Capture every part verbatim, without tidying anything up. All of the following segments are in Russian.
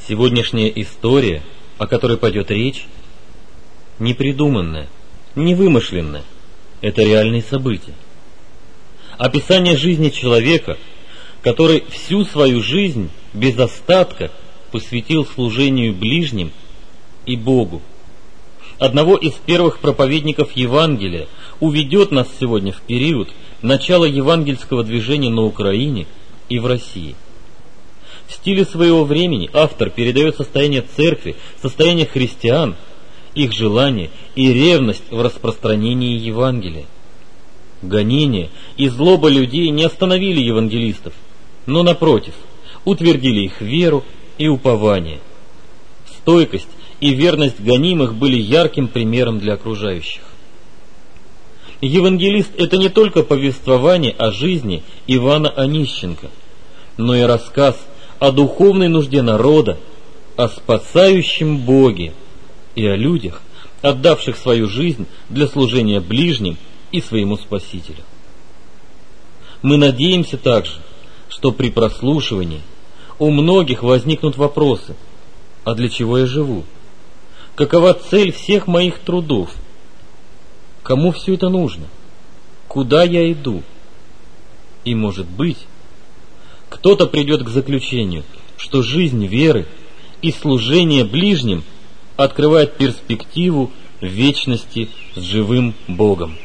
Сегодняшняя история, о которой пойдет речь, не придуманная, не вымышленная, это реальные события. Описание жизни человека, который всю свою жизнь без остатка посвятил служению ближним и Богу. Одного из первых проповедников Евангелия уведет нас сегодня в период начала евангельского движения на Украине и в России. В стиле своего времени автор передает состояние церкви, состояние христиан, их желание и ревность в распространении Евангелия. Гонения и злоба людей не остановили евангелистов, но, напротив, утвердили их веру и упование. Стойкость и верность гонимых были ярким примером для окружающих. Евангелист – это не только повествование о жизни Ивана Онищенко, но и рассказ о духовной нужде народа, о спасающем Боге и о людях, отдавших свою жизнь для служения ближним и своему Спасителю. Мы надеемся также, что при прослушивании у многих возникнут вопросы: а для чего я живу? Какова цель всех моих трудов? Кому все это нужно? Куда я иду? И, может быть, кто-то придет к заключению, что жизнь веры и служение ближним открывает перспективу вечности с живым Богом.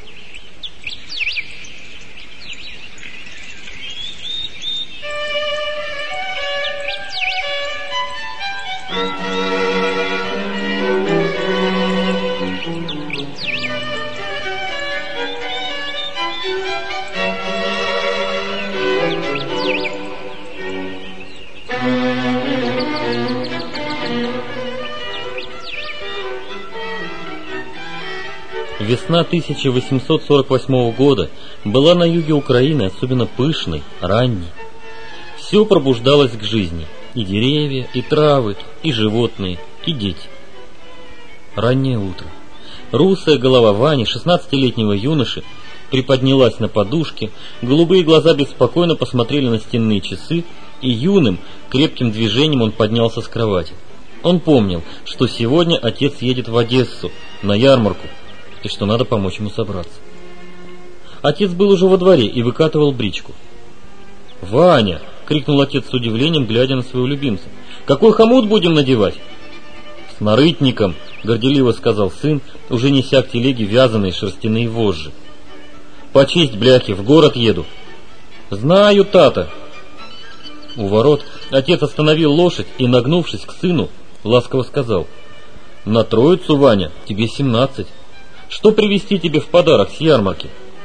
Весна тысяча восемьсот сорок восьмого года была на юге Украины особенно пышной, ранней. Все пробуждалось к жизни: и деревья, и травы, и животные, и дети. Раннее утро. Русая голова Вани, шестнадцатилетнего юноши, приподнялась на подушке, голубые глаза беспокойно посмотрели на стенные часы, и юным, крепким движением он поднялся с кровати. Он помнил, что сегодня отец едет в Одессу, на ярмарку, и что надо помочь ему собраться. Отец был уже во дворе и выкатывал бричку. «Ваня!» — крикнул отец с удивлением, глядя на своего любимца. «Какой хомут будем надевать?» «С нарытником!» — горделиво сказал сын, уже неся к телеге вязаные шерстяные вожжи. «Почисть бляхи, в город еду». «Знаю, тата!» У ворот отец остановил лошадь и, нагнувшись к сыну, ласково сказал: «На Троицу, Ваня, тебе семнадцать. Что привезти тебе в подарок с ярмарки?»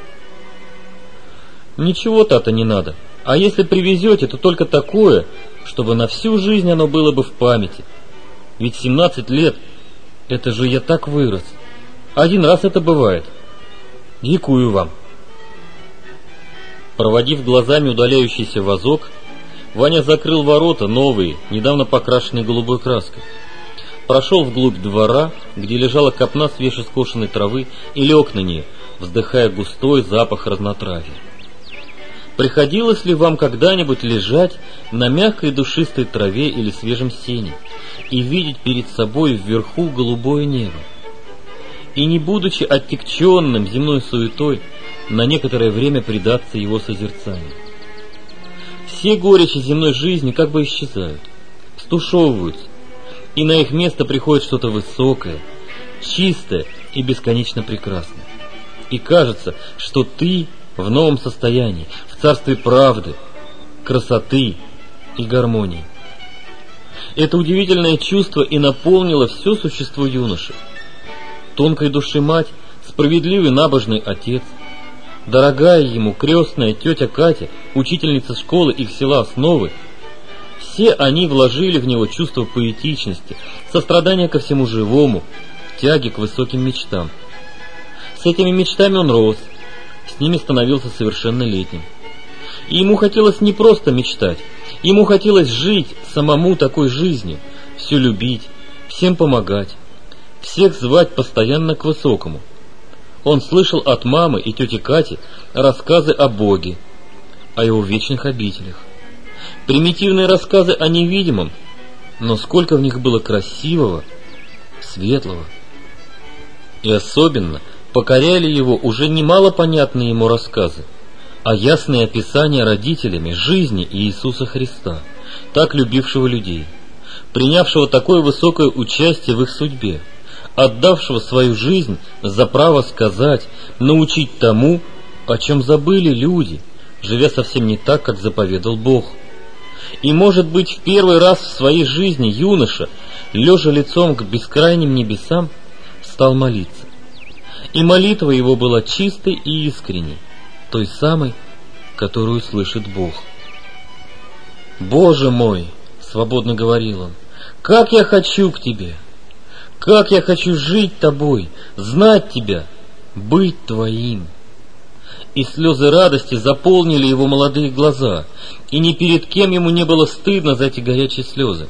«Ничего, тата, не надо. А если привезете, то только такое, чтобы на всю жизнь оно было бы в памяти. Ведь семнадцать лет — это же я так вырос. Один раз это бывает. Дякую вам». Проводив глазами удаляющийся вазок, Ваня закрыл ворота, новые, недавно покрашенные голубой краской. Прошел вглубь двора, где лежала копна свежескошенной травы, и лег на нее, вздыхая густой запах разнотравья. Приходилось ли вам когда-нибудь лежать на мягкой душистой траве или свежем сене и видеть перед собой вверху голубое небо? И не будучи оттекченным земной суетой, на некоторое время предаться его созерцанию? Все горечи земной жизни как бы исчезают, стушевываются, и на их место приходит что-то высокое, чистое и бесконечно прекрасное. И кажется, что ты в новом состоянии, в царстве правды, красоты и гармонии. Это удивительное чувство и наполнило все существо юноши. Тонкой души мать, справедливый набожный отец, дорогая ему крестная тетя Катя, учительница школы их села Основы, все они вложили в него чувство поэтичности, сострадания ко всему живому, тяги к высоким мечтам. С этими мечтами он рос, с ними становился совершеннолетним. И ему хотелось не просто мечтать, ему хотелось жить самому такой жизнью, все любить, всем помогать, всех звать постоянно к высокому. Он слышал от мамы и тети Кати рассказы о Боге, о его вечных обителях. Примитивные рассказы о невидимом, но сколько в них было красивого, светлого. И особенно покоряли его уже немало понятные ему рассказы, а ясные описания родителями жизни Иисуса Христа, так любившего людей, принявшего такое высокое участие в их судьбе, отдавшего свою жизнь за право сказать, научить тому, о чем забыли люди, живя совсем не так, как заповедал Бог. И, может быть, в первый раз в своей жизни юноша, лежа лицом к бескрайним небесам, стал молиться. И молитва его была чистой и искренней, той самой, которую слышит Бог. «Боже мой!» — свободно говорил он, — «как я хочу к Тебе! Как я хочу жить Тобой, знать Тебя, быть Твоим!» И слезы радости заполнили его молодые глаза, и ни перед кем ему не было стыдно за эти горячие слезы.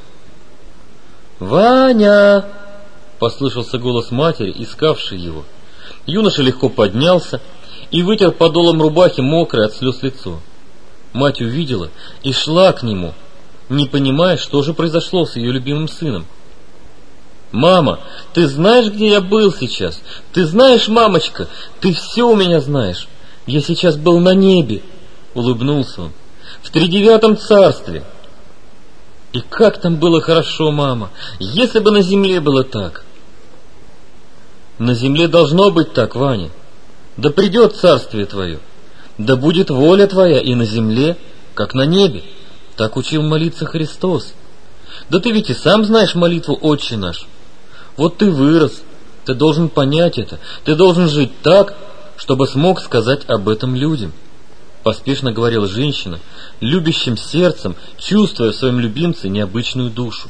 «Ваня!» — послышался голос матери, искавшей его. Юноша легко поднялся и вытер подолом рубахи мокрое от слез лицо. Мать увидела и шла к нему, не понимая, что же произошло с ее любимым сыном. «Мама, ты знаешь, где я был сейчас? Ты знаешь, мамочка, ты все у меня знаешь. Я сейчас был на небе», — улыбнулся он, — «в тридевятом царстве. И как там было хорошо, мама, если бы на земле было так». «На земле должно быть так, Ваня. Да придет царствие твое, да будет воля твоя и на земле, как на небе». Так учил молиться Христос. Да ты ведь и сам знаешь молитву «Отче наш». Вот ты вырос, ты должен понять это, ты должен жить так, чтобы смог сказать об этом людям. Поспешно говорила женщина, любящим сердцем, чувствуя в своем любимце необычную душу.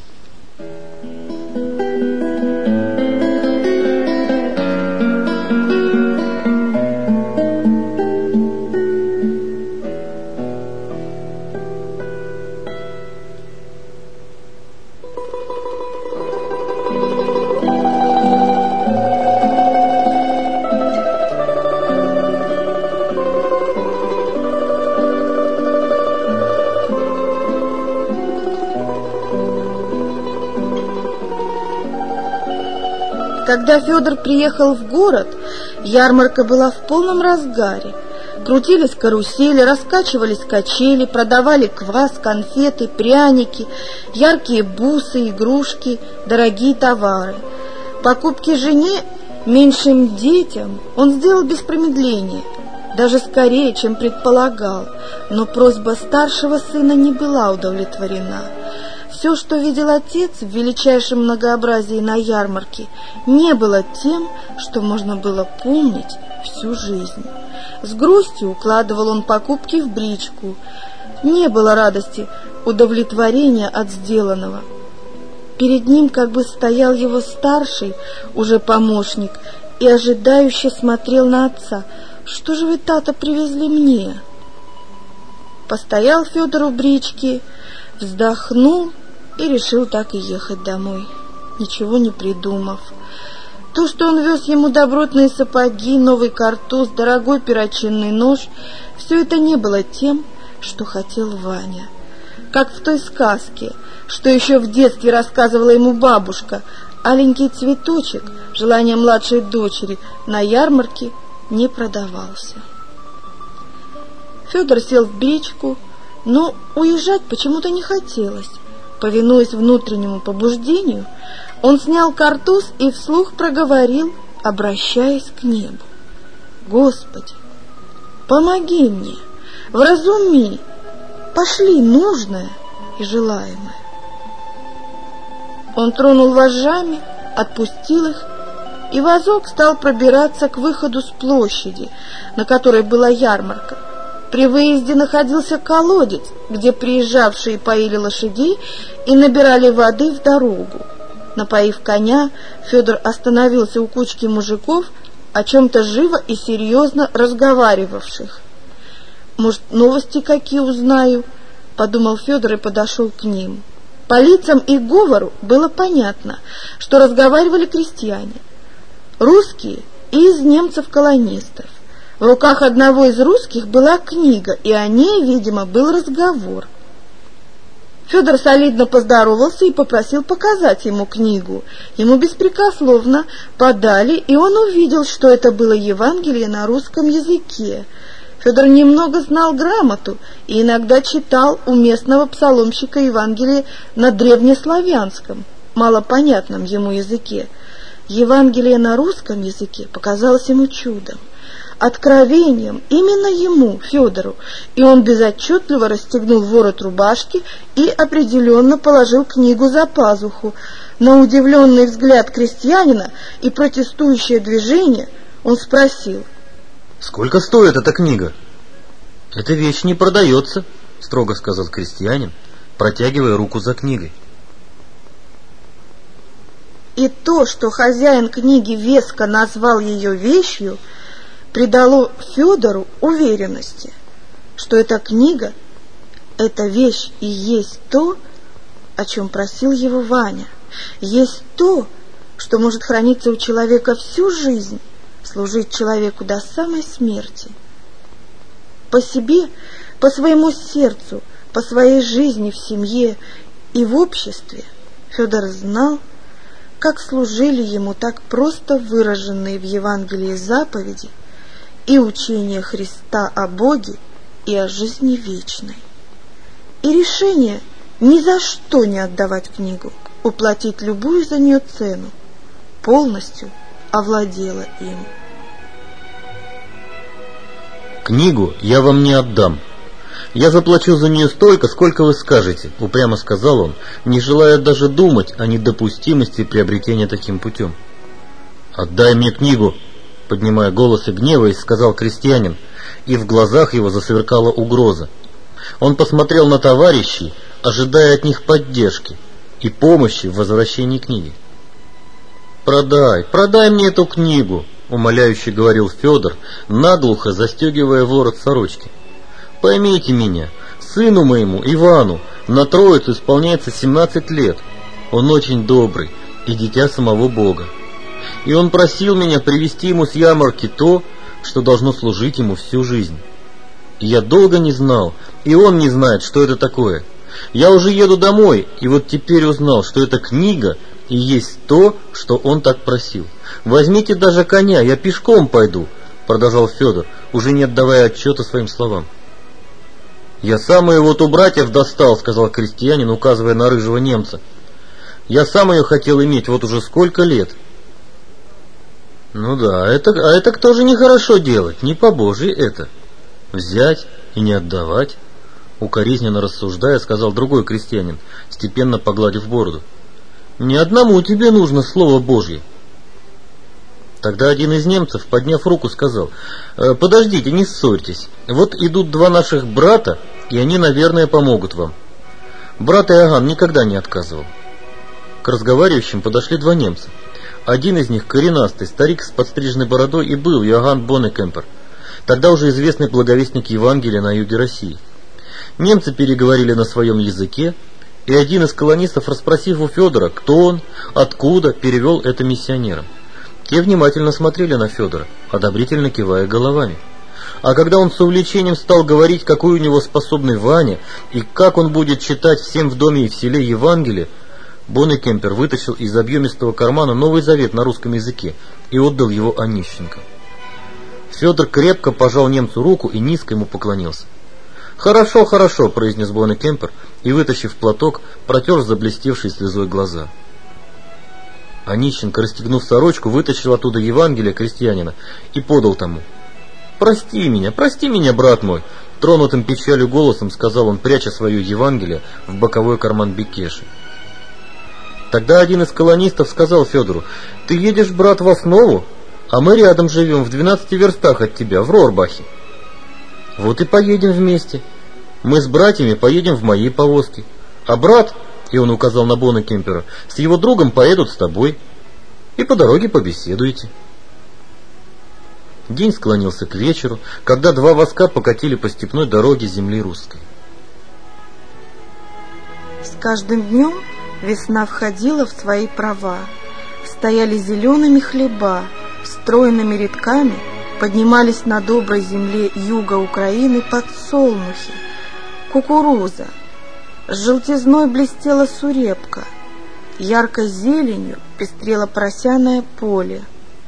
Когда Федор приехал в город, ярмарка была в полном разгаре. Крутились карусели, раскачивались качели, продавали квас, конфеты, пряники, яркие бусы, игрушки, дорогие товары. Покупки жене, меньшим детям он сделал без промедления, даже скорее, чем предполагал, но просьба старшего сына не была удовлетворена. Все, что видел отец в величайшем многообразии на ярмарке, не было тем, что можно было помнить всю жизнь. С грустью укладывал он покупки в бричку. Не было радости, удовлетворения от сделанного. Перед ним как бы стоял его старший, уже помощник, и ожидающе смотрел на отца. «Что же вы, тата, привезли мне?» Постоял Федор у брички, вздохнул и решил так и ехать домой, ничего не придумав. То, что он вез ему добротные сапоги, новый картуз, дорогой перочинный нож, все это не было тем, что хотел Ваня. Как в той сказке, что еще в детстве рассказывала ему бабушка, аленький цветочек, желание младшей дочери, на ярмарке не продавался. Федор сел в бричку, но уезжать почему-то не хотелось. Повинуясь внутреннему побуждению, он снял картуз и вслух проговорил, обращаясь к небу: «Господи, помоги мне, вразуми, пошли нужное и желаемое». Он тронул вожжами, отпустил их, и вазок стал пробираться к выходу с площади, на которой была ярмарка. При выезде находился колодец, где приезжавшие поили лошадей и набирали воды в дорогу. Напоив коня, Федор остановился у кучки мужиков, о чем-то живо и серьезно разговаривавших. «Может, новости какие узнаю?» — подумал Федор и подошел к ним. По лицам и говору было понятно, что разговаривали крестьяне, русские и из немцев-колонистов. В руках одного из русских была книга, и о ней, видимо, был разговор. Федор солидно поздоровался и попросил показать ему книгу. Ему беспрекословно подали, и он увидел, что это было Евангелие на русском языке. Федор немного знал грамоту и иногда читал у местного псаломщика Евангелие на древнеславянском, малопонятном ему языке. Евангелие на русском языке показалось ему чудом, откровением именно ему, Федору, и он безотчетливо расстегнул ворот рубашки и определенно положил книгу за пазуху. На удивленный взгляд крестьянина и протестующее движение он спросил: «Сколько стоит эта книга?» «Эта вещь не продается», — строго сказал крестьянин, протягивая руку за книгой. И то, что хозяин книги веско назвал ее вещью, придало Федору уверенности, что эта книга, эта вещь и есть то, о чем просил его Ваня, есть то, что может храниться у человека всю жизнь, служить человеку до самой смерти. По себе, по своему сердцу, по своей жизни в семье и в обществе Федор знал, как служили ему так просто выраженные в Евангелии заповеди и учение Христа о Боге и о жизни вечной. И решение ни за что не отдавать книгу, уплатить любую за нее цену, полностью овладело им. «Книгу я вам не отдам. Я заплачу за нее столько, сколько вы скажете», — упрямо сказал он, не желая даже думать о недопустимости приобретения таким путем. «Отдай мне книгу», — поднимая голос и гневаясь, сказал крестьянин, и в глазах его засверкала угроза. Он посмотрел на товарищей, ожидая от них поддержки и помощи в возвращении книги. «Продай, продай мне эту книгу», — умоляюще говорил Федор, наглухо застегивая ворот сорочки. «Поймите меня, сыну моему, Ивану, на Троицу исполняется семнадцать лет. Он очень добрый и дитя самого Бога. И он просил меня привезти ему с ярмарки то, что должно служить ему всю жизнь. И я долго не знал, и он не знает, что это такое. Я уже еду домой, и вот теперь узнал, что эта книга и есть то, что он так просил. Возьмите даже коня, я пешком пойду», — продолжал Федор, уже не отдавая отчета своим словам. «Я сам ее вот у братьев достал», — сказал крестьянин, указывая на рыжего немца. «Я сам ее хотел иметь вот уже сколько лет». «Ну да, это, а это тоже нехорошо делать, не по Божьей это. Взять и не отдавать», — укоризненно рассуждая, сказал другой крестьянин, степенно погладив бороду. «Не одному тебе нужно слово Божье». Тогда один из немцев, подняв руку, сказал: «Подождите, не ссорьтесь. Вот идут два наших брата, и они, наверное, помогут вам». Брат Иоганн никогда не отказывал. К разговаривающим подошли два немца. Один из них, коренастый старик с подстриженной бородой, и был Иоганн Боннекемпер, тогда уже известный благовестник Евангелия на юге России. Немцы переговорили на своем языке, и один из колонистов, расспросив у Федора, кто он, откуда, перевел это миссионерам. Те внимательно смотрели на Федора, одобрительно кивая головами. А когда он с увлечением стал говорить, какой у него способный Ваня, и как он будет читать всем в доме и в селе Евангелие, Боннекемпер вытащил из объемистого кармана Новый Завет на русском языке и отдал его Онищенко. Федор крепко пожал немцу руку и низко ему поклонился. «Хорошо, хорошо», — произнес Боннекемпер и, вытащив платок, протер заблестевшие слезой глаза. Онищенко, расстегнув сорочку, вытащил оттуда Евангелие крестьянина и подал тому. «Прости меня, прости меня, брат мой», — тронутым печалью голосом сказал он, пряча свое Евангелие в боковой карман бекеши. Тогда один из колонистов сказал Федору: «Ты едешь, брат, в Основу, а мы рядом живем, в двенадцати верстах от тебя, в Рорбахе. Вот и поедем вместе. Мы с братьями поедем в моей повозке, а брат, — и он указал на Боннекемпера, — с его другом поедут с тобой, и по дороге побеседуете». День склонился к вечеру, когда два воска покатили по степной дороге земли русской. С каждым днем весна входила в свои права. Стояли зелеными хлеба, стройными рядками поднимались на доброй земле юга Украины подсолнухи, кукуруза. С желтизной блестела сурепка, яркой зеленью пестрело просяное поле.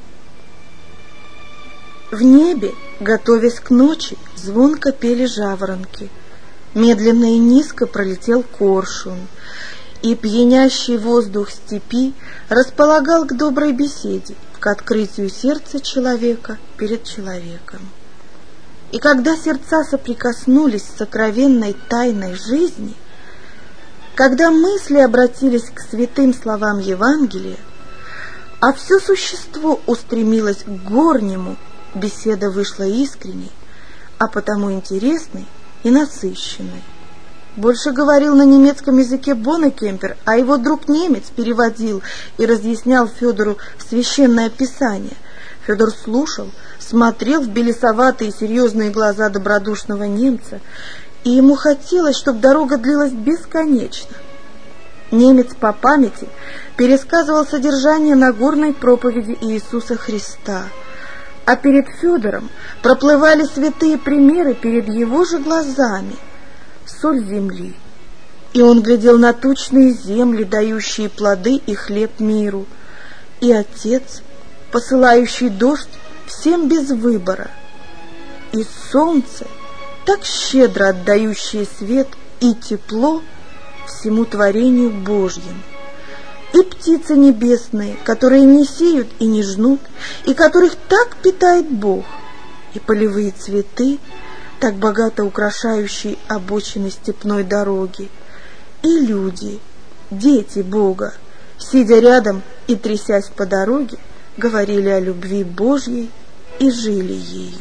В небе, готовясь к ночи, звонко пели жаворонки. Медленно и низко пролетел коршун, и пьянящий воздух степи располагал к доброй беседе, к открытию сердца человека перед человеком. И когда сердца соприкоснулись с сокровенной тайной жизни, когда мысли обратились к святым словам Евангелия, а все существо устремилось к горнему, беседа вышла искренней, а потому интересной и насыщенной. Больше говорил на немецком языке Боннекемпер, а его друг немец переводил и разъяснял Федору священное писание. Федор слушал, смотрел в белесоватые серьезные глаза добродушного немца, и ему хотелось, чтобы дорога длилась бесконечно. Немец по памяти пересказывал содержание Нагорной проповеди Иисуса Христа, а перед Федором проплывали святые примеры перед его же глазами, соль земли. И он глядел на тучные земли, дающие плоды и хлеб миру, и Отец, посылающий дождь всем без выбора, и солнце, так щедро отдающее свет и тепло всему творению Божьему, и птицы небесные, которые не сеют и не жнут, и которых так питает Бог, и полевые цветы, так богато украшающие обочины степной дороги, и люди, дети Бога, сидя рядом и трясясь по дороге, говорили о любви Божьей и жили ею.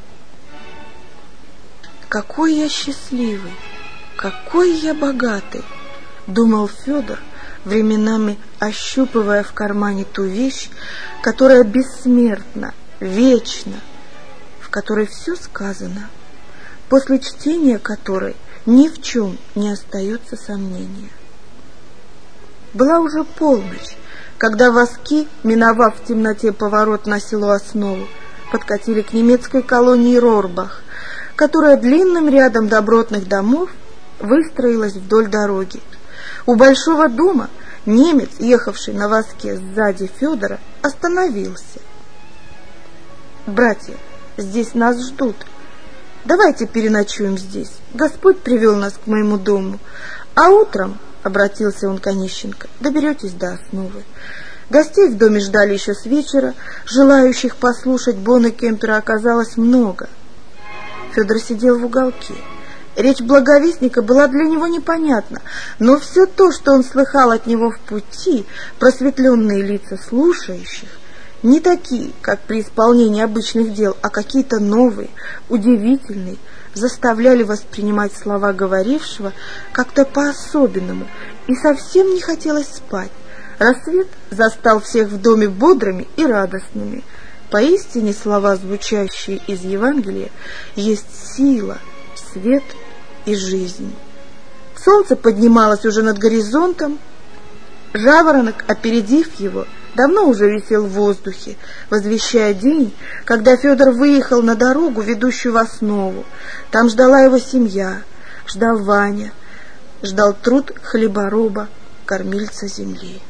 «Какой я счастливый, какой я богатый!» — думал Федор, временами ощупывая в кармане ту вещь, которая бессмертна, вечна, в которой все сказано, после чтения которой ни в чем не остается сомнения. Была уже полночь, когда воски, миновав в темноте поворот на село Основу, подкатили к немецкой колонии Рорбах, которая длинным рядом добротных домов выстроилась вдоль дороги. У большого дома немец, ехавший на воске сзади Федора, остановился. «Братья, здесь нас ждут. Давайте переночуем здесь. Господь привел нас к моему дому. А утром, — обратился он к Онищенко, — доберетесь до Основы». Гостей в доме ждали еще с вечера, желающих послушать Боннекемпера оказалось много. Федор сидел в уголке. Речь благовестника была для него непонятна, но все то, что он слыхал от него в пути, просветленные лица слушающих, не такие, как при исполнении обычных дел, а какие-то новые, удивительные, заставляли воспринимать слова говорившего как-то по-особенному, и совсем не хотелось спать. Рассвет застал всех в доме бодрыми и радостными. Поистине слова, звучащие из Евангелия, есть сила, свет и жизнь. Солнце поднималось уже над горизонтом. Жаворонок, опередив его, давно уже висел в воздухе, возвещая день, когда Федор выехал на дорогу, ведущую в Основу. Там ждала его семья, ждал Ваня, ждал труд хлебороба, кормильца земли.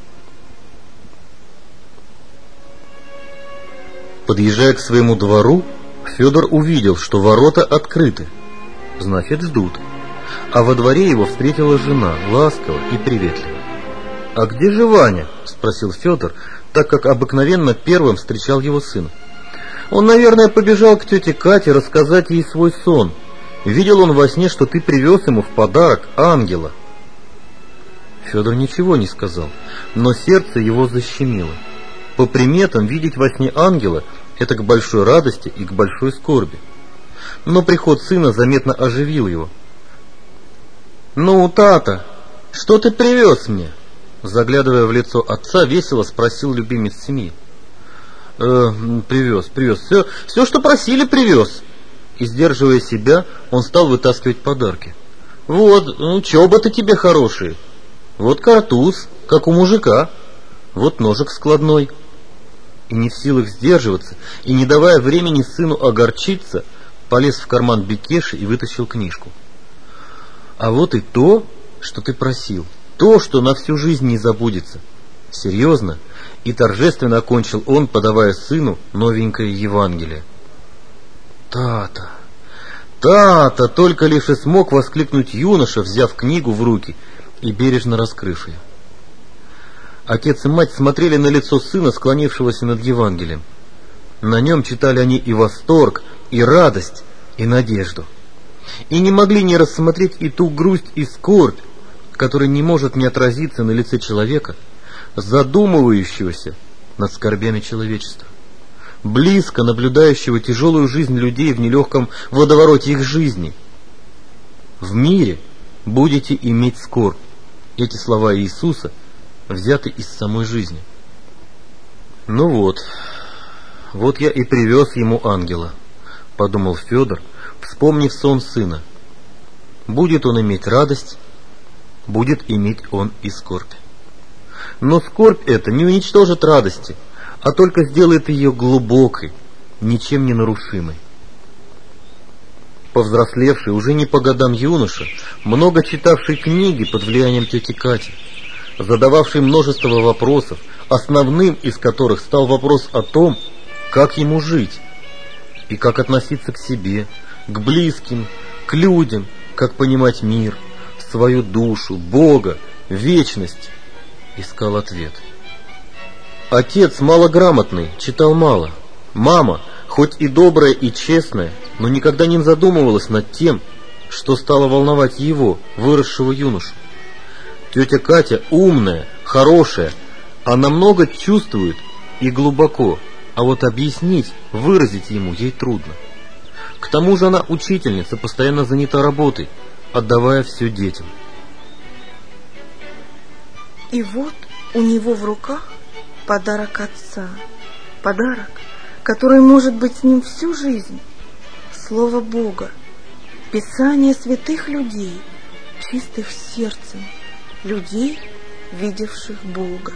Подъезжая к своему двору, Федор увидел, что ворота открыты, значит, ждут. А во дворе его встретила жена, ласково и приветливо. «А где же Ваня?» — спросил Федор, так как обыкновенно первым встречал его сына. «Он, наверное, побежал к тете Кате рассказать ей свой сон. Видел он во сне, что ты привез ему в подарок ангела». Федор ничего не сказал, но сердце его защемило. По приметам, видеть во сне ангела — это к большой радости и к большой скорби. Но приход сына заметно оживил его. «Ну, тата, что ты привез мне?» Заглядывая в лицо отца, весело спросил любимец семьи. «Э, привез, привез, все, все, что просили, привез». И, сдерживая себя, он стал вытаскивать подарки. «Вот, ну, чоботы тебе хорошие. Вот картуз, как у мужика. Вот ножик складной». И не в силах сдерживаться, и не давая времени сыну огорчиться, полез в карман бекеши и вытащил книжку. «А вот и то, что ты просил, то, что на всю жизнь не забудется. Серьезно и торжественно окончил он, подавая сыну новенькое Евангелие. Тата, Тата, только лишь и смог воскликнуть юноша, взяв книгу в руки и бережно раскрыв ее. Отец и мать смотрели на лицо сына, склонившегося над Евангелием. На нем читали они и восторг, и радость, и надежду. И не могли не рассмотреть и ту грусть и скорбь, которая не может не отразиться на лице человека, задумывающегося над скорбями человечества, близко наблюдающего тяжелую жизнь людей в нелегком водовороте их жизни. В мире будете иметь скорбь. Эти слова Иисуса взяты из самой жизни. Ну вот, вот я и привез ему ангела, подумал Федор, вспомнив сон сына. Будет он иметь радость, будет иметь он и скорбь. Но скорбь эта не уничтожит радости, а только сделает ее глубокой, ничем не нарушимой. Повзрослевший, уже не по годам юноша, много читавший книги под влиянием тети Кати, задававший множество вопросов, основным из которых стал вопрос о том, как ему жить и как относиться к себе, к близким, к людям, как понимать мир, свою душу, Бога, вечность, искал ответ. Отец малограмотный, читал мало. Мама, хоть и добрая и честная, но никогда не задумывалась над тем, что стало волновать его, выросшего юношу. Тетя Катя умная, хорошая, она много чувствует и глубоко, а вот объяснить, выразить ему ей трудно. К тому же она учительница, постоянно занята работой, отдавая все детям. И вот у него в руках подарок отца. Подарок, который может быть с ним всю жизнь. Слово Бога, Писание святых людей, чистых сердцем, людей, видевших Бога.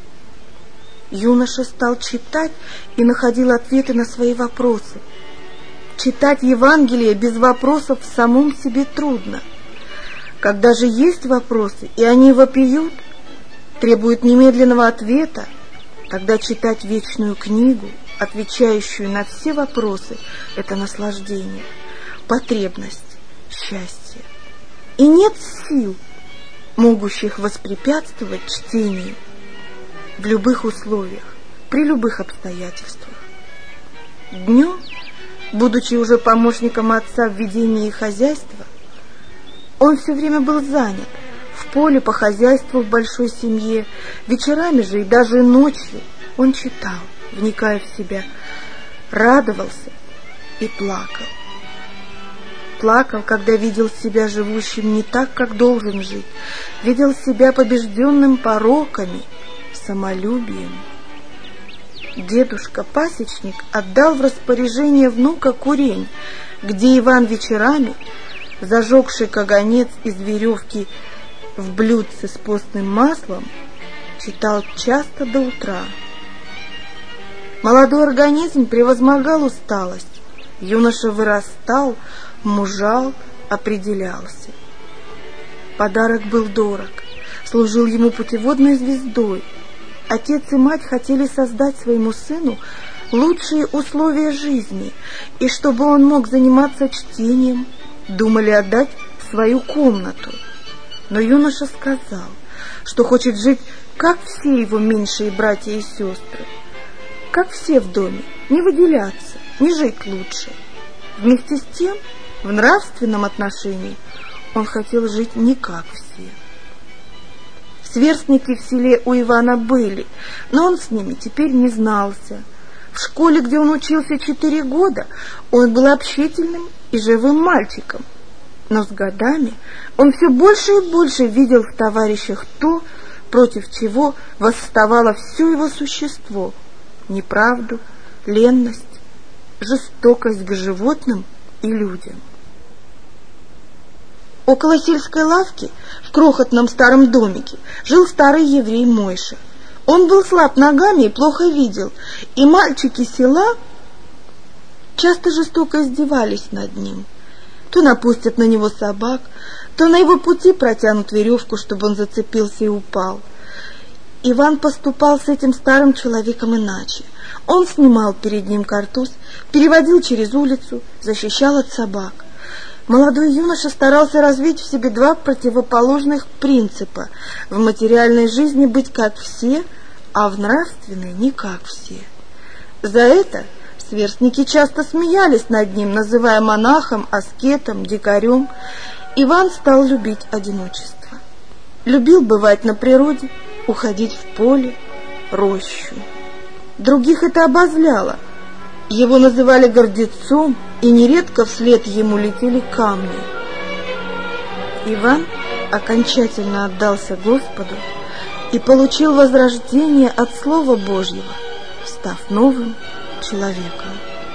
Юноша стал читать и находил ответы на свои вопросы. Читать Евангелие без вопросов в самом себе трудно. Когда же есть вопросы, и они вопиют, требуют немедленного ответа, тогда читать вечную книгу, отвечающую на все вопросы, это наслаждение, потребность, счастье. И нет сил, могущих воспрепятствовать чтению в любых условиях, при любых обстоятельствах. Днем, будучи уже помощником отца в ведении хозяйства, он все время был занят в поле по хозяйству в большой семье. Вечерами же и даже ночью он читал, вникая в себя, радовался и плакал. Плакал, когда видел себя живущим не так, как должен жить, видел себя побежденным пороками, самолюбием. Дедушка-пасечник отдал в распоряжение внука курень, где Иван вечерами, зажегший каганец из веревки в блюдце с постным маслом, читал часто до утра. Молодой организм превозмогал усталость, юноша вырастал, мужал, определялся. Подарок был дорог, служил ему путеводной звездой. Отец и мать хотели создать своему сыну лучшие условия жизни, и чтобы он мог заниматься чтением, думали отдать свою комнату. Но юноша сказал, что хочет жить, как все его меньшие братья и сестры, как все в доме, не выделяться, не жить лучше. Вместе с тем, в нравственном отношении он хотел жить не как все. Сверстники в селе у Ивана были, но он с ними теперь не знался. В школе, где он учился четыре года, он был общительным и живым мальчиком. Но с годами он все больше и больше видел в товарищах то, против чего восставало все его существо: неправду, ленность, жестокость к животным и людям. Около сельской лавки, в крохотном старом домике, жил старый еврей Мойша. Он был слаб ногами и плохо видел, и мальчики села часто жестоко издевались над ним. То напустят на него собак, то на его пути протянут веревку, чтобы он зацепился и упал. Иван поступал с этим старым человеком иначе. Он снимал перед ним картуз, переводил через улицу, защищал от собак. Молодой юноша старался развить в себе два противоположных принципа: в материальной жизни быть как все, а в нравственной не как все. За это сверстники часто смеялись над ним, называя монахом, аскетом, дикарем. Иван стал любить одиночество. Любил бывать на природе, уходить в поле, рощу. Других это обозляло. Его называли гордецом, и нередко вслед ему летели камни. Иван окончательно отдался Господу и получил возрождение от Слова Божьего, став новым человеком.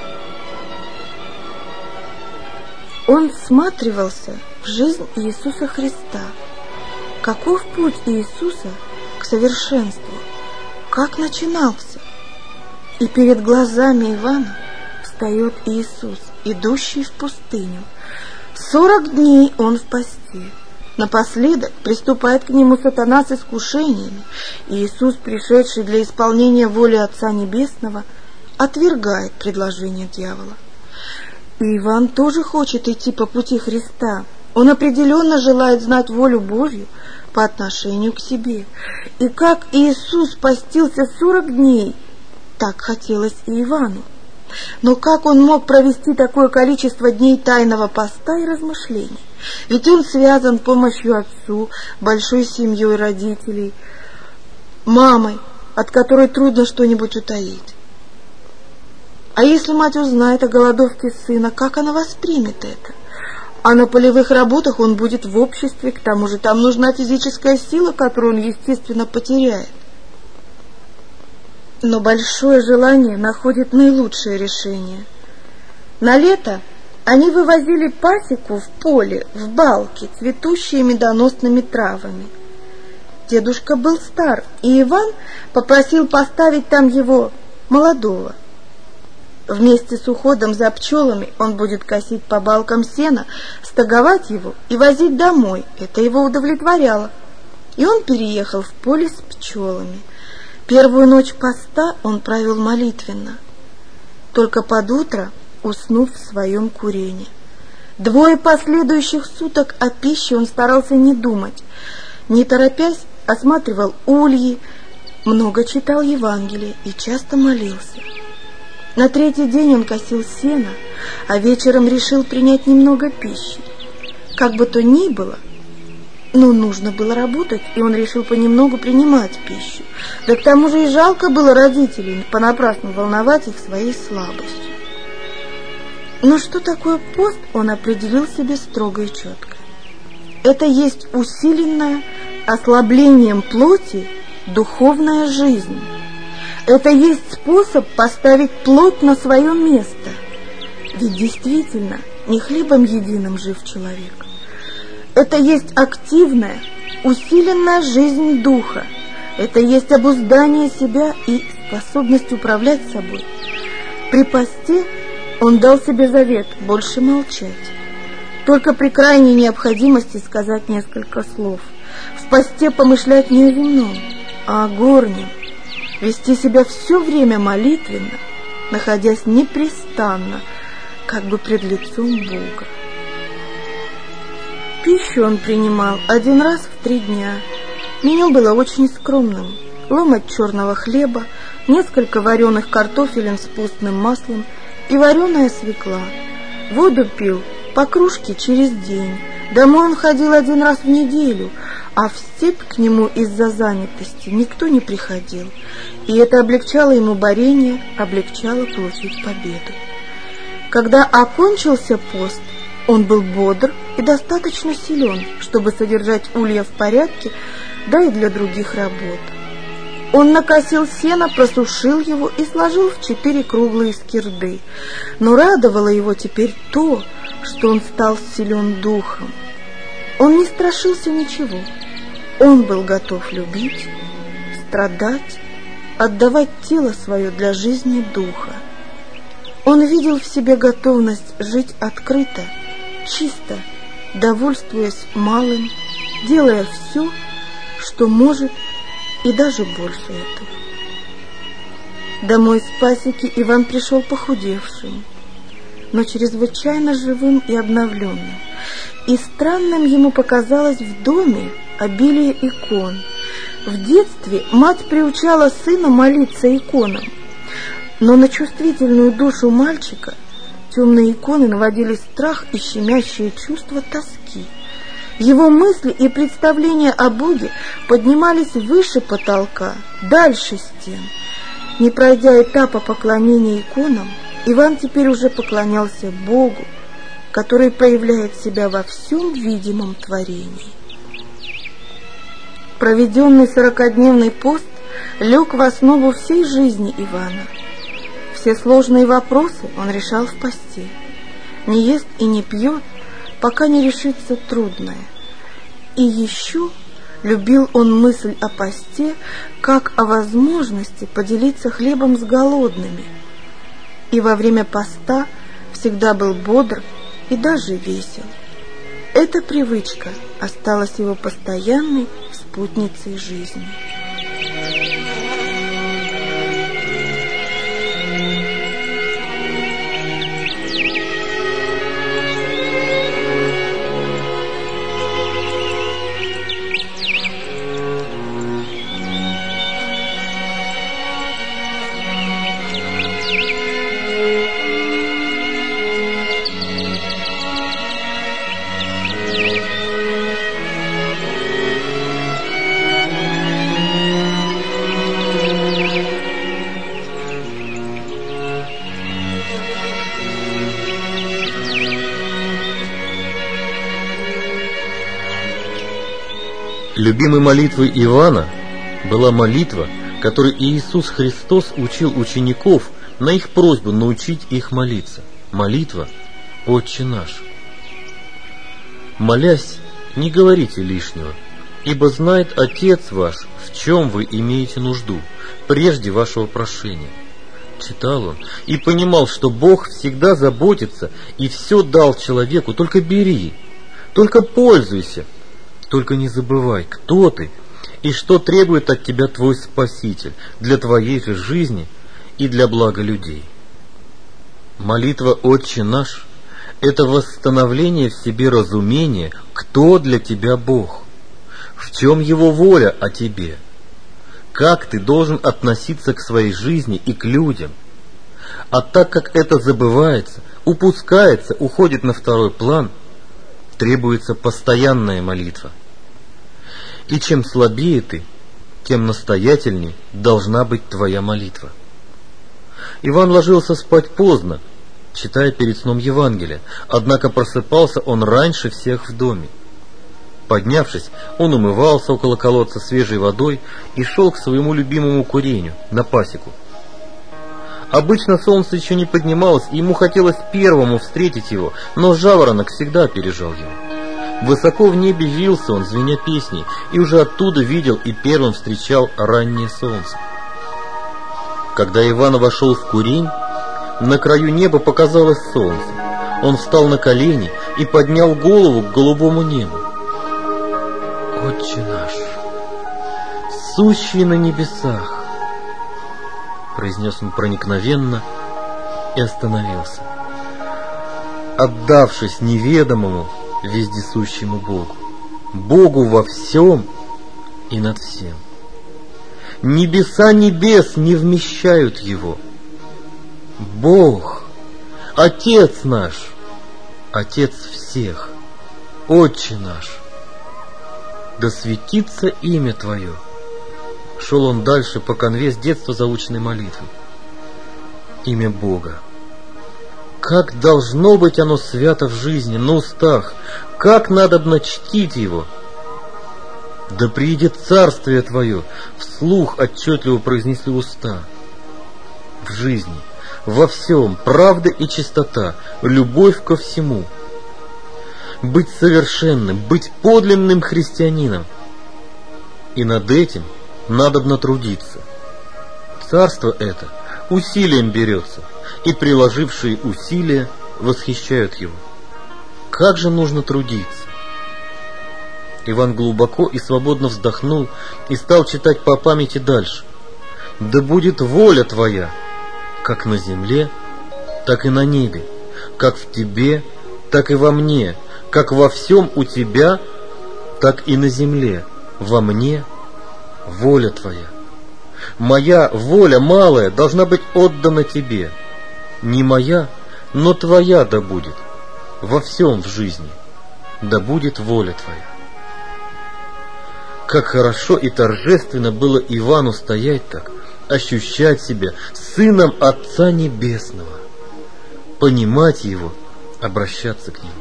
Он всматривался в жизнь Иисуса Христа. Каков путь Иисуса к совершенству? Как начинался? И перед глазами Ивана встает Иисус, идущий в пустыню. Сорок дней он в посте. Напоследок приступает к нему сатана с искушениями. Иисус, пришедший для исполнения воли Отца Небесного, отвергает предложение дьявола. И Иван тоже хочет идти по пути Христа. Он определенно желает знать волю Божью по отношению к себе. И как Иисус постился сорок дней, так хотелось и Ивану. Но как он мог провести такое количество дней тайного поста и размышлений? Ведь он связан помощью отцу, большой семьей родителей, мамой, от которой трудно что-нибудь утаить. А если мать узнает о голодовке сына, как она воспримет это? А на полевых работах он будет в обществе, к тому же там нужна физическая сила, которую он, естественно, потеряет. Но большое желание находит наилучшее решение. На лето они вывозили пасеку в поле, в балки, цветущие медоносными травами. Дедушка был стар, и Иван попросил поставить там его, молодого. Вместе с уходом за пчелами он будет косить по балкам сена, стоговать его и возить домой. Это его удовлетворяло. И он переехал в поле с пчелами. Первую ночь поста он провел молитвенно, только под утро уснув в своем курении. Двое последующих суток о пище он старался не думать. Не торопясь, осматривал ульи, много читал Евангелие и часто молился. На третий день он косил сено, а вечером решил принять немного пищи. Как бы то ни было, но нужно было работать, и он решил понемногу принимать пищу. Да к тому же и жалко было родителей понапрасну волновать их своей слабостью. Но что такое пост, он определил себе строго и четко. Это есть усиленное ослаблением плоти духовная жизнь. Это есть способ поставить плоть на свое место. Ведь действительно не хлебом единым жив человек. Это есть активная, усиленная жизнь духа. Это есть обуздание себя и способность управлять собой. При посте он дал себе завет больше молчать. Только при крайней необходимости сказать несколько слов. В посте помышлять не о земном, а о горнем. Вести себя все время молитвенно, находясь непрестанно, как бы пред лицом Бога. Пищу он принимал один раз в три дня. Меню было очень скромным. Ломоть черного хлеба, несколько вареных картофелин с постным маслом и вареная свекла. Воду пил по кружке через день. Домой он ходил один раз в неделю, а в степь к нему из-за занятости никто не приходил. И это облегчало ему борение, облегчало получить победу. Когда окончился пост, он был бодр и достаточно силен, чтобы содержать улья в порядке, да и для других работ. Он накосил сено, просушил его и сложил в четыре круглые скирды. Но радовало его теперь то, что он стал силен духом. Он не страшился ничего. Он был готов любить, страдать, отдавать тело свое для жизни духа. Он видел в себе готовность жить открыто, чисто, довольствуясь малым, делая все, что может, и даже больше этого. Домой с пасеки Иван пришел похудевшим, но чрезвычайно живым и обновленным. И странным ему показалось в доме обилие икон. В детстве мать приучала сына молиться иконам, но на чувствительную душу мальчика темные иконы наводили страх и щемящее чувство тоски. Его мысли и представления о Боге поднимались выше потолка, дальше стен. Не пройдя этапа поклонения иконам, Иван теперь уже поклонялся Богу, который проявляет себя во всем видимом творении. Проведенный сорокадневный пост лег в основу всей жизни Ивана. Все сложные вопросы он решал в посте. Не ест и не пьет, пока не решится трудное. И еще любил он мысль о посте, как о возможности поделиться хлебом с голодными. И во время поста всегда был бодр и даже весел. Эта привычка осталась его постоянной спутницей жизни. Любимой молитвой Ивана была молитва, которой Иисус Христос учил учеников на их просьбу научить их молиться. Молитва «Отче наш». Молясь, не говорите лишнего, ибо знает Отец ваш, в чем вы имеете нужду, прежде вашего прошения. Читал он и понимал, что Бог всегда заботится и все дал человеку, только бери, только пользуйся. Только не забывай, кто ты и что требует от тебя твой Спаситель для твоей же жизни и для блага людей. Молитва «Отче наш» — это восстановление в себе разумения, кто для тебя Бог, в чем Его воля о тебе, как ты должен относиться к своей жизни и к людям. А так как это забывается, упускается, уходит на второй план, требуется постоянная молитва. И чем слабее ты, тем настоятельней должна быть твоя молитва. Иван ложился спать поздно, читая перед сном Евангелие, однако просыпался он раньше всех в доме. Поднявшись, он умывался около колодца свежей водой и шел к своему любимому курению на пасеку. Обычно солнце еще не поднималось, и ему хотелось первому встретить его, но жаворонок всегда опережал его. Высоко в небе вился он, звеня песней, и уже оттуда видел и первым встречал раннее солнце. Когда Иван вошел в курень, на краю неба показалось солнце. Он встал на колени и поднял голову к голубому небу. «Отче наш, сущий на небесах», — произнес он проникновенно и остановился, отдавшись неведомому, вездесущему Богу, Богу во всем и над всем. Небеса небес не вмещают Его. Бог, Отец наш, Отец всех, Отче наш, да светится имя Твое. Шел он дальше по конве с детства заученной молитвой. Имя Бога. Как должно быть оно свято в жизни, на устах, как надобно чтить его. Да приидет царствие Твое, вслух отчетливо произнесли уста. В жизни, во всем, правда и чистота, любовь ко всему. Быть совершенным, быть подлинным христианином. И над этим надобно трудиться. Царство это усилием берется, и приложившие усилия восхищают его. как же нужно трудиться. Иван глубоко и свободно вздохнул и стал читать по памяти дальше. «Да будет воля твоя, как на земле, так и на небе, как в тебе, так и во мне, как во всем у тебя, так и на земле, во мне воля твоя. Моя воля малая должна быть отдана тебе. Не моя, но твоя да будет во всем в жизни, да будет воля твоя». Как хорошо и торжественно было Ивану стоять так, ощущать себя сыном Отца Небесного, понимать Его, обращаться к Нему.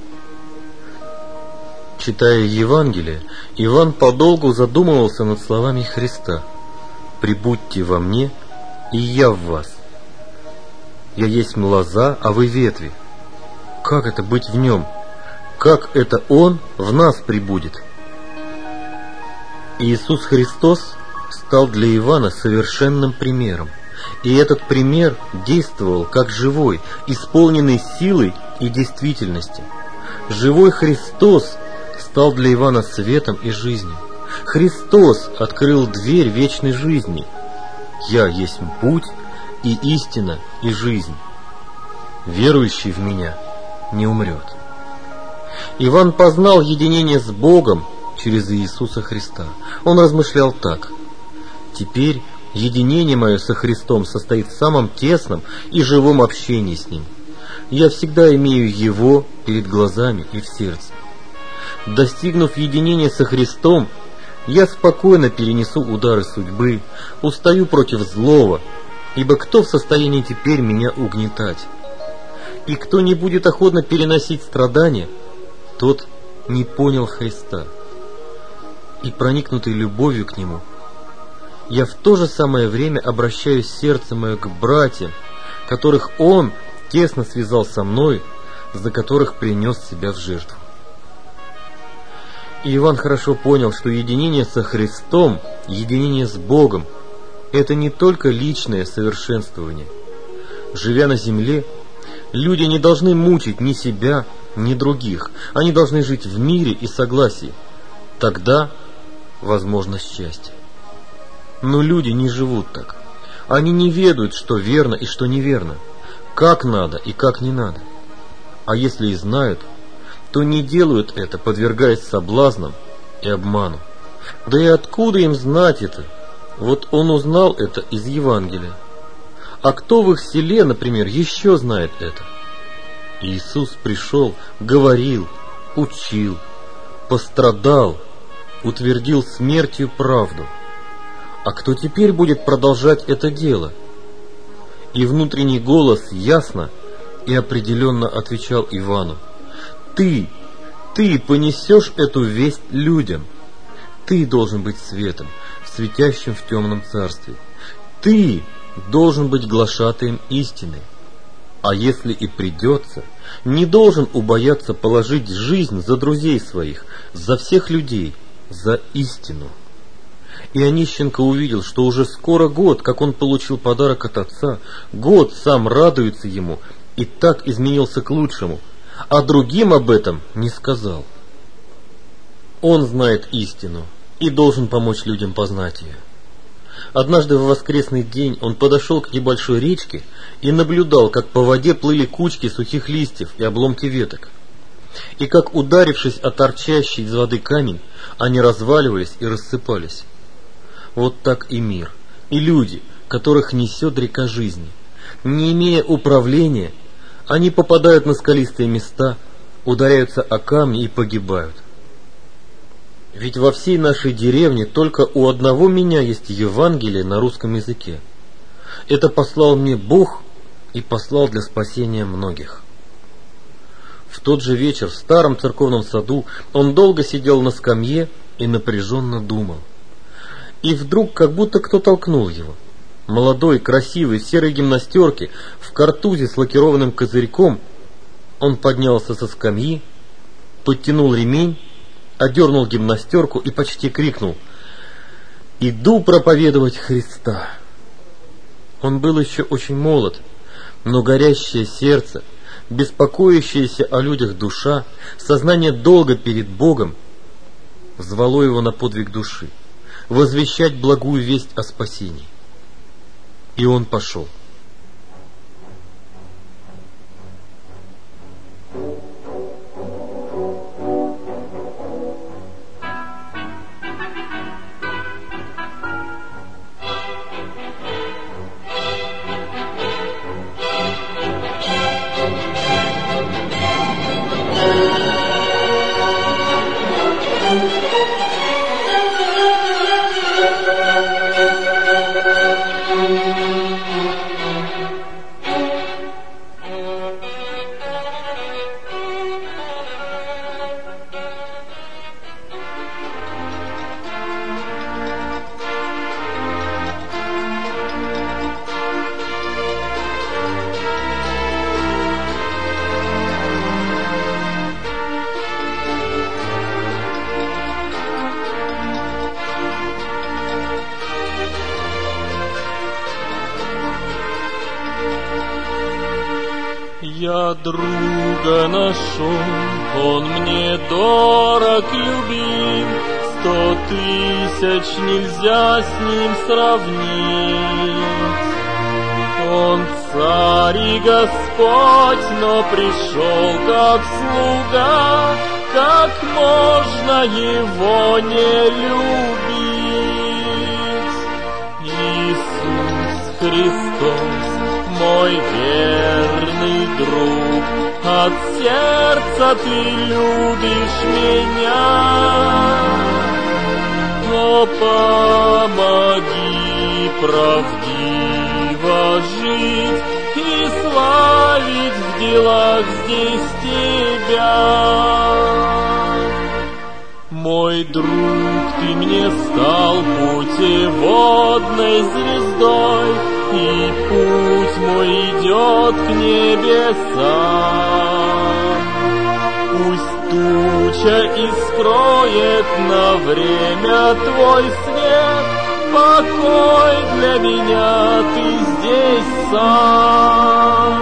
Читая Евангелие, Иван подолгу задумывался над словами Христа: «Прибудьте во мне, и я в вас. Я есть лоза, а вы ветви». Как это быть в Нем? Как это Он в нас прибудет? Иисус Христос стал для Ивана совершенным примером, и этот пример действовал как живой, исполненный силой и действительностью. Живой Христос стал для Ивана светом и жизнью. Христос открыл дверь вечной жизни. «Я есть путь и истина и жизнь. Верующий в Меня не умрет». Иван познал единение с Богом через Иисуса Христа. Он размышлял так: «Теперь единение мое со Христом состоит в самом тесном и живом общении с Ним. Я всегда имею Его перед глазами и в сердце. Достигнув единения со Христом, я спокойно перенесу удары судьбы, устою против злого, ибо кто в состоянии теперь меня угнетать? И кто не будет охотно переносить страдания, тот не понял Христа. И проникнутый любовью к Нему, я в то же самое время обращаюсь сердце мое к братьям, которых Он тесно связал со мной, за которых принес себя в жертву». И Иван хорошо понял, что единение со Христом, единение с Богом — это не только личное совершенствование. Живя на земле, люди не должны мучить ни себя, ни других. Они должны жить в мире и согласии. Тогда возможно счастье. Но люди не живут так. Они не ведают, что верно и что неверно, как надо и как не надо. А если и знают, то не делают это, подвергаясь соблазнам и обману. Да и откуда им знать это? Вот он узнал это из Евангелия. А кто в их селе, например, еще знает это? Иисус пришел, говорил, учил, пострадал, утвердил смертью правду. А кто теперь будет продолжать это дело? И внутренний голос ясно и определенно отвечал Ивану: Ты, ты понесешь эту весть людям. Ты должен быть светом, светящим в темном царстве. Ты должен быть глашатаем истины. А если и придется, не должен убояться положить жизнь за друзей своих, за всех людей, за истину. И Онищенко увидел, что уже скоро год, как он получил подарок от отца, год сам радуется ему и так изменился к лучшему, а другим об этом не сказал. Он знает истину и должен помочь людям познать ее. Однажды в воскресный день он подошел к небольшой речке и наблюдал, как по воде плыли кучки сухих листьев и обломки веток, и как, ударившись о торчащий из воды камень, они разваливались и рассыпались. Вот так и мир, и люди, которых несет река жизни. Не имея управления, они попадают на скалистые места, ударяются о камни и погибают. Ведь во всей нашей деревне только у одного меня есть Евангелие на русском языке. Это послал мне Бог и послал для спасения многих. В тот же вечер в старом церковном саду он долго сидел на скамье и напряженно думал. И вдруг как будто кто толкнул его. Молодой, красивый, в серой гимнастерке, в картузе с лакированным козырьком, он поднялся со скамьи, подтянул ремень, одернул гимнастерку и почти крикнул: «Иду проповедовать Христа!» Он был еще очень молод, но горящее сердце, беспокоящаяся о людях душа, сознание долга перед Богом звало его на подвиг души, возвещать благую весть о спасении. И он пошел. Я друга нашел, он мне дорог, любим, сто тысяч нельзя с ним сравнить. Он царь и Господь, но пришел как слуга, как можно его не любить? Иисус Христос, мой верный друг, от сердца ты любишь меня. Но помоги правдиво жить и славить в делах здесь тебя. Мой друг, ты мне стал путеводной звездой, и путь мой идет к небесам. Пусть туча и скроет на время твой свет, покой для меня ты здесь сам.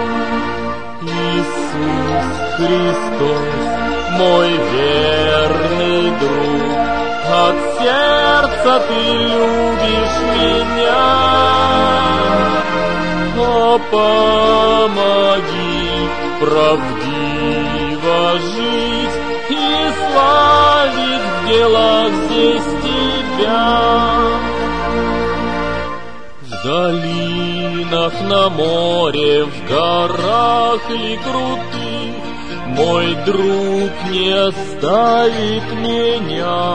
Иисус Христос, мой верный друг, от сердца ты любишь меня. О, помоги правдиво жить и славить в делах здесь тебя. В долинах, на море, в горах ли крутых мой друг не оставит меня.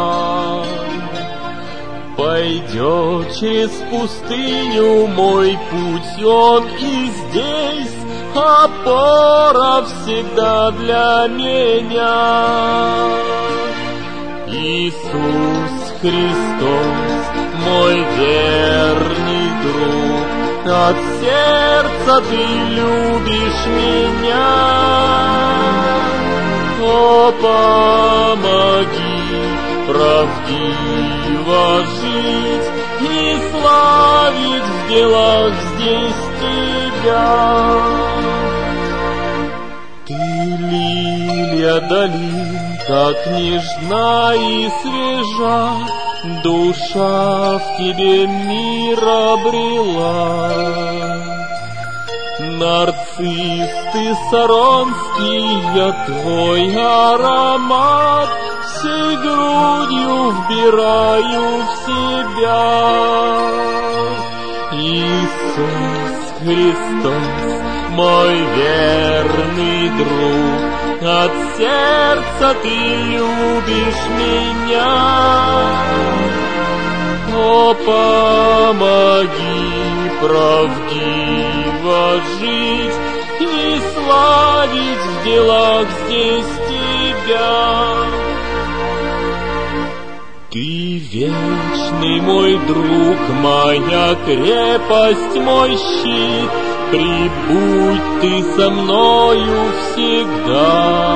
Пойдет через пустыню мой путь, он и здесь опора всегда для меня. Иисус Христос, мой верный друг, от сердца ты любишь меня. О, помоги правдиво жить и славить в делах здесь тебя. Ты лилия долин, как нежна и свежа, душа в тебе мир обрела. Нарцисс ты саронский, я твой аромат всей грудью вбираю в себя. Иисус Христос, мой верный друг, от сердца ты любишь меня. О, помоги правдиво жить и славить в делах здесь тебя. Ты вечный мой друг, моя крепость, мой щит, прибудь ты со мною всегда.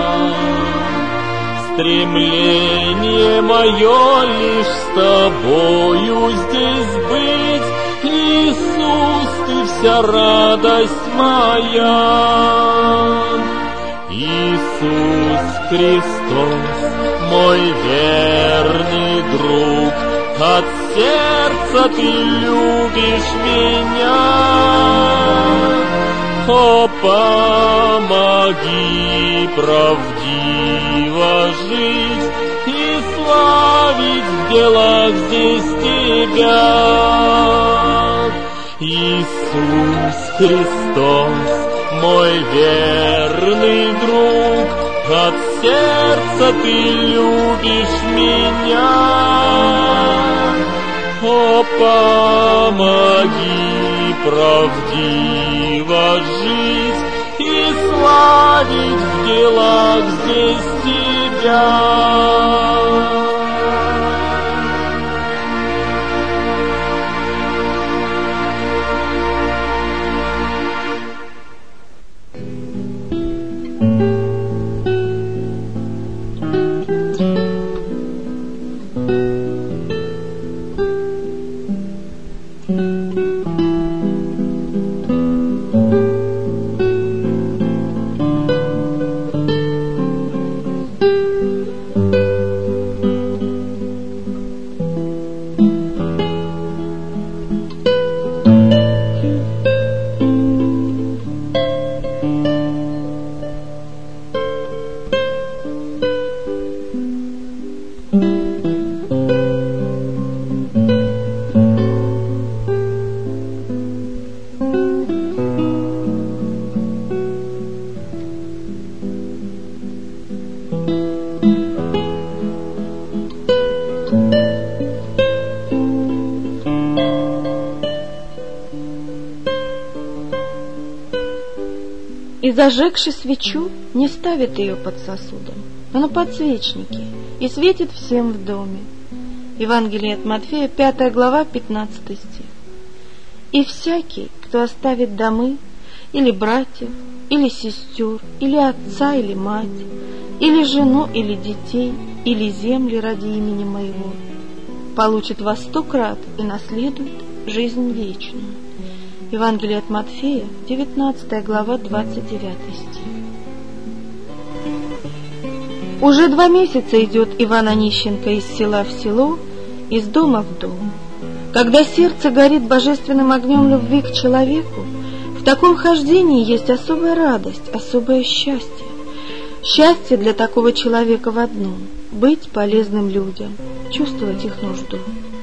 Стремление мое лишь с тобою здесь быть, Иисус, ты вся радость моя. Иисус Христос, мой верный друг, от сердца ты любишь меня. О, помоги правдиво жить и славить в делах здесь тебя. Иисус Христос, мой верный друг, от сердца ты любишь меня. О, помоги правдиво жить и славить в делах здесь тебя. И, зажегши свечу, не ставит ее под сосудом, но на подсвечнике, и светит всем в доме. Евангелие от Матфея, пятая глава, пятнадцатый стих. И всякий, кто оставит домы, или братьев, или сестер, или отца, или мать, или жену, или детей, или земли ради имени моего, получит во сто крат и наследует жизнь вечную. Евангелие от Матфея, девятнадцатая глава, двадцать девятый стих. Уже два месяца идет Иван Онищенко из села в село, из дома в дом. Когда сердце горит божественным огнем любви к человеку, в таком хождении есть особая радость, особое счастье. Счастье для такого человека в одном — быть полезным людям, чувствовать их нужду.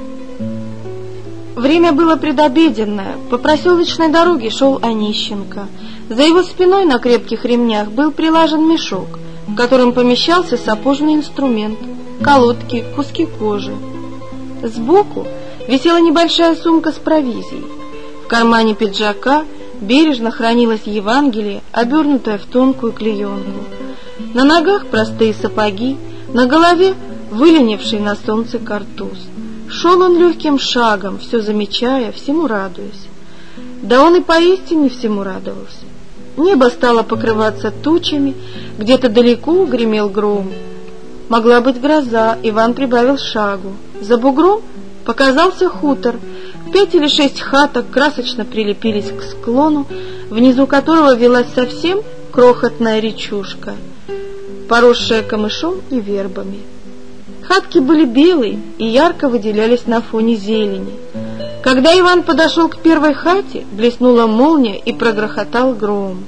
Время было предобеденное, по проселочной дороге шел Онищенко. За его спиной на крепких ремнях был прилажен мешок, в котором помещался сапожный инструмент, колодки, куски кожи. Сбоку висела небольшая сумка с провизией. В кармане пиджака бережно хранилось Евангелие, обернутое в тонкую клеенку. На ногах простые сапоги, на голове выленивший на солнце картуз. Шел он легким шагом, все замечая, всему радуясь. Да он и поистине всему радовался. Небо стало покрываться тучами, где-то далеко гремел гром. Могла быть гроза, Иван прибавил шагу. За бугром показался хутор. Пять или шесть хаток красочно прилепились к склону, внизу которого велась совсем крохотная речушка, поросшая камышом и вербами. Хатки были белые и ярко выделялись на фоне зелени. Когда Иван подошел к первой хате, блеснула молния и прогрохотал гром.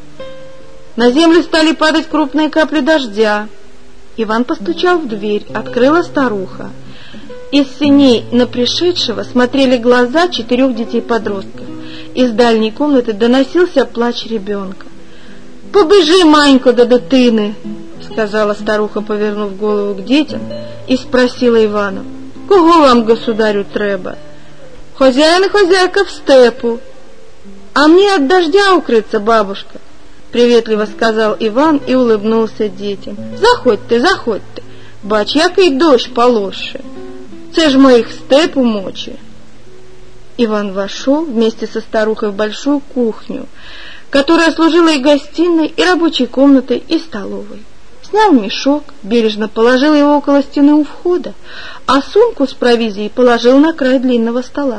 На землю стали падать крупные капли дождя. Иван постучал в дверь, открыла старуха. Из синей на пришедшего смотрели глаза четырех детей-подростков. Из дальней комнаты доносился плач ребенка. «Побежи, Манько, до дитини!» — сказала старуха, повернув голову к детям, и спросила Ивана: «Кого вам, государю, треба?» «Хозяин и хозяйка в степу». «А мне от дождя укрыться, бабушка», — приветливо сказал Иван и улыбнулся детям. «Заходьте, заходьте, бач, який дощ полоше. Це ж моих степу мочи». Иван вошел вместе со старухой в большую кухню, которая служила и гостиной, и рабочей комнатой, и столовой. Снял мешок, бережно положил его около стены у входа, а сумку с провизией положил на край длинного стола.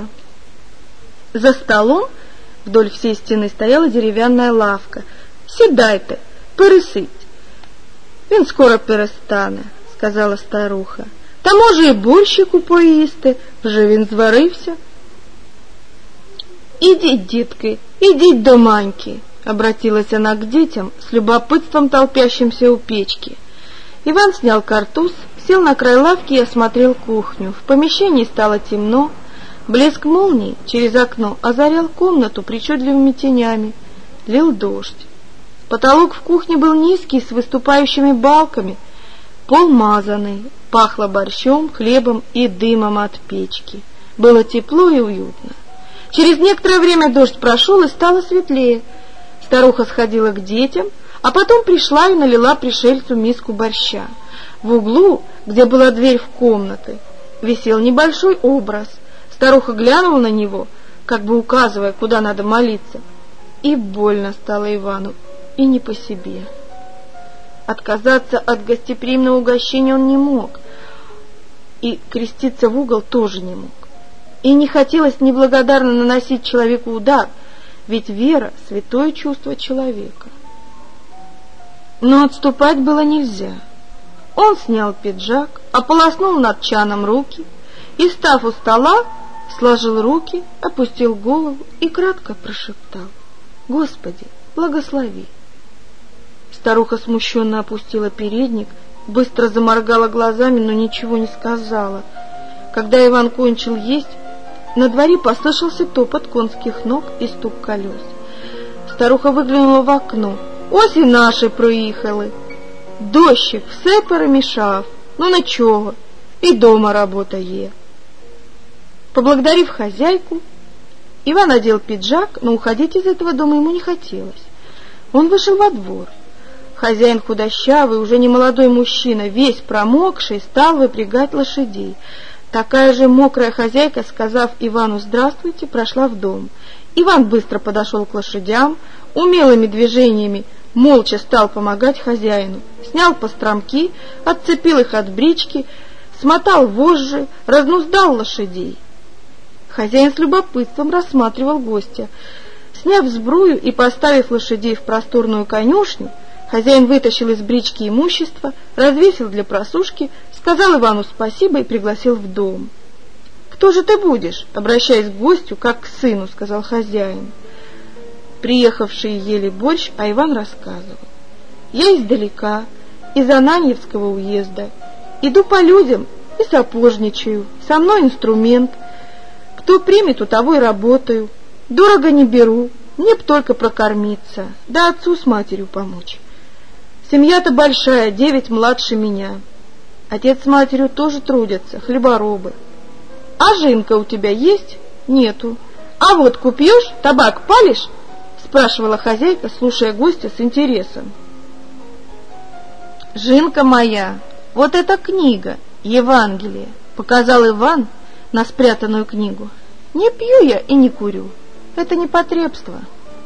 За столом вдоль всей стены стояла деревянная лавка. «Седайте, пересидь», Він скоро перестане, сказала старуха. Та може і борщику поїсти, вже він зварився. Ідіть, дітки, ідіть до маньки, обратилась она к детям с любопытством, толпящимся у печки. Иван снял картуз, сел на край лавки и осмотрел кухню. В помещении стало темно, блеск молнии через окно озарял комнату причудливыми тенями, лил дождь. Потолок в кухне был низкий, с выступающими балками, пол мазанный, пахло борщом, хлебом и дымом от печки. Было тепло и уютно. Через некоторое время дождь прошел и стало светлее. Старуха сходила к детям, а потом пришла и налила пришельцу миску борща. В углу, где была дверь в комнаты, висел небольшой образ. Старуха глянула на него, как бы указывая, куда надо молиться, и больно стало Ивану, и не по себе. Отказаться от гостеприимного угощения он не мог, и креститься в угол тоже не мог. И не хотелось неблагодарно наносить человеку удар, ведь вера — святое чувство человека. Но отступать было нельзя. Он снял пиджак, ополоснул над чаном руки и, встав у стола, сложил руки, опустил голову и кратко прошептал: «Господи, благослови». Старуха смущенно опустила передник, быстро заморгала глазами, но ничего не сказала. Когда Иван кончил есть, на дворе послышался топот конских ног и стук колес. Старуха виглянула в окно. Ось і наші проїхали. Дощик все перемішав. Ну нічого, і дома робота є. Поблагодарив хозяйку, Иван надел пиджак, но уходить из этого дома ему не хотелось. Он вышел во двор. Хозяин худощавый, уже не молодой мужчина, весь промокший, стал выпрягать лошадей. Такая же мокрая хозяйка, сказав Ивану «здравствуйте», прошла в дом. Иван быстро подошел к лошадям, умелыми движениями молча стал помогать хозяину. Снял постромки, отцепил их от брички, смотал вожжи, разнуздал лошадей. Хозяин с любопытством рассматривал гостя. Сняв сбрую и поставив лошадей в просторную конюшню, хозяин вытащил из брички имущество, развесил для просушки, сказал Ивану спасибо и пригласил в дом. «Кто же ты будешь?» — обращаясь к гостю, как к сыну, сказал хозяин. Приехавшие ели борщ, а Иван рассказывал. «Я издалека, из Ананьевского уезда. Иду по людям и сапожничаю. Со мной инструмент. Кто примет, у того и работаю. Дорого не беру, мне б только прокормиться, да отцу с матерью помочь. Семья-то большая, девять младше меня. Отец с матерью тоже трудятся, хлеборобы. А жинка у тебя есть? Нету. А водку пьешь, табак палишь?» — спрашивала хозяйка, слушая гостя с интересом. «Жинка моя, вот эта книга, Евангелие», — показал Иван на спрятанную книгу. «Не пью я и не курю, это непотребство».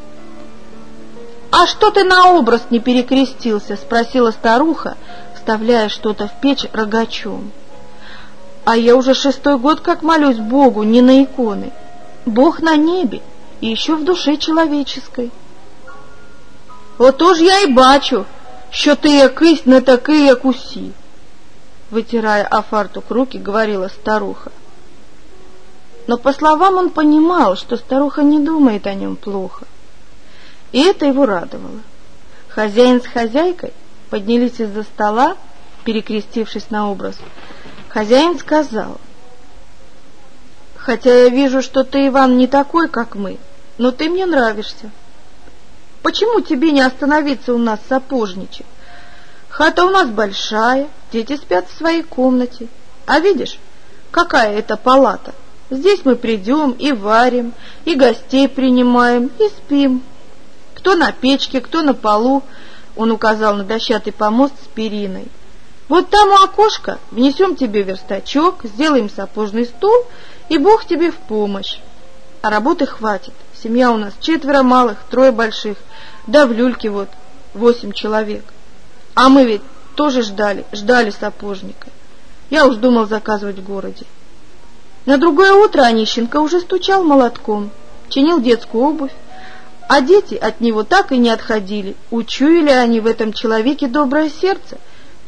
«А что ты на образ не перекрестился?» — спросила старуха, вставляя что-то в печь рогачом. «А я уже шестой год как молюсь Богу, не на иконы. Бог на небе и еще в душе человеческой». «Отож я і бачу, що ти якийсь не такий, як усі», — вытирая о фартук руки, говорила старуха. Но по словам он понимал, что старуха не думает о нем плохо. И это его радовало. Хозяин с хозяйкой поднялись из-за стола, перекрестившись на образ. Хозяин сказал: «Хотя я вижу, что ты, Иван, не такой, как мы, но ты мне нравишься. Почему тебе не остановиться у нас сапожничать? Хата у нас большая, дети спят в своей комнате. А видишь, какая это палата? Здесь мы придем и варим, и гостей принимаем, и спим. Кто на печке, кто на полу», — он указал на дощатый помост с периной. «Вот там у окошка внесем тебе верстачок, сделаем сапожный стул, и Бог тебе в помощь. А работы хватит. Семья у нас четверо малых, трое больших, да в люльке вот восемь человек. А мы ведь тоже ждали, ждали сапожника. Я уж думал заказывать в городе». На другое утро Онищенко уже стучал молотком, чинил детскую обувь, а дети от него так и не отходили. Учуяли они в этом человеке доброе сердце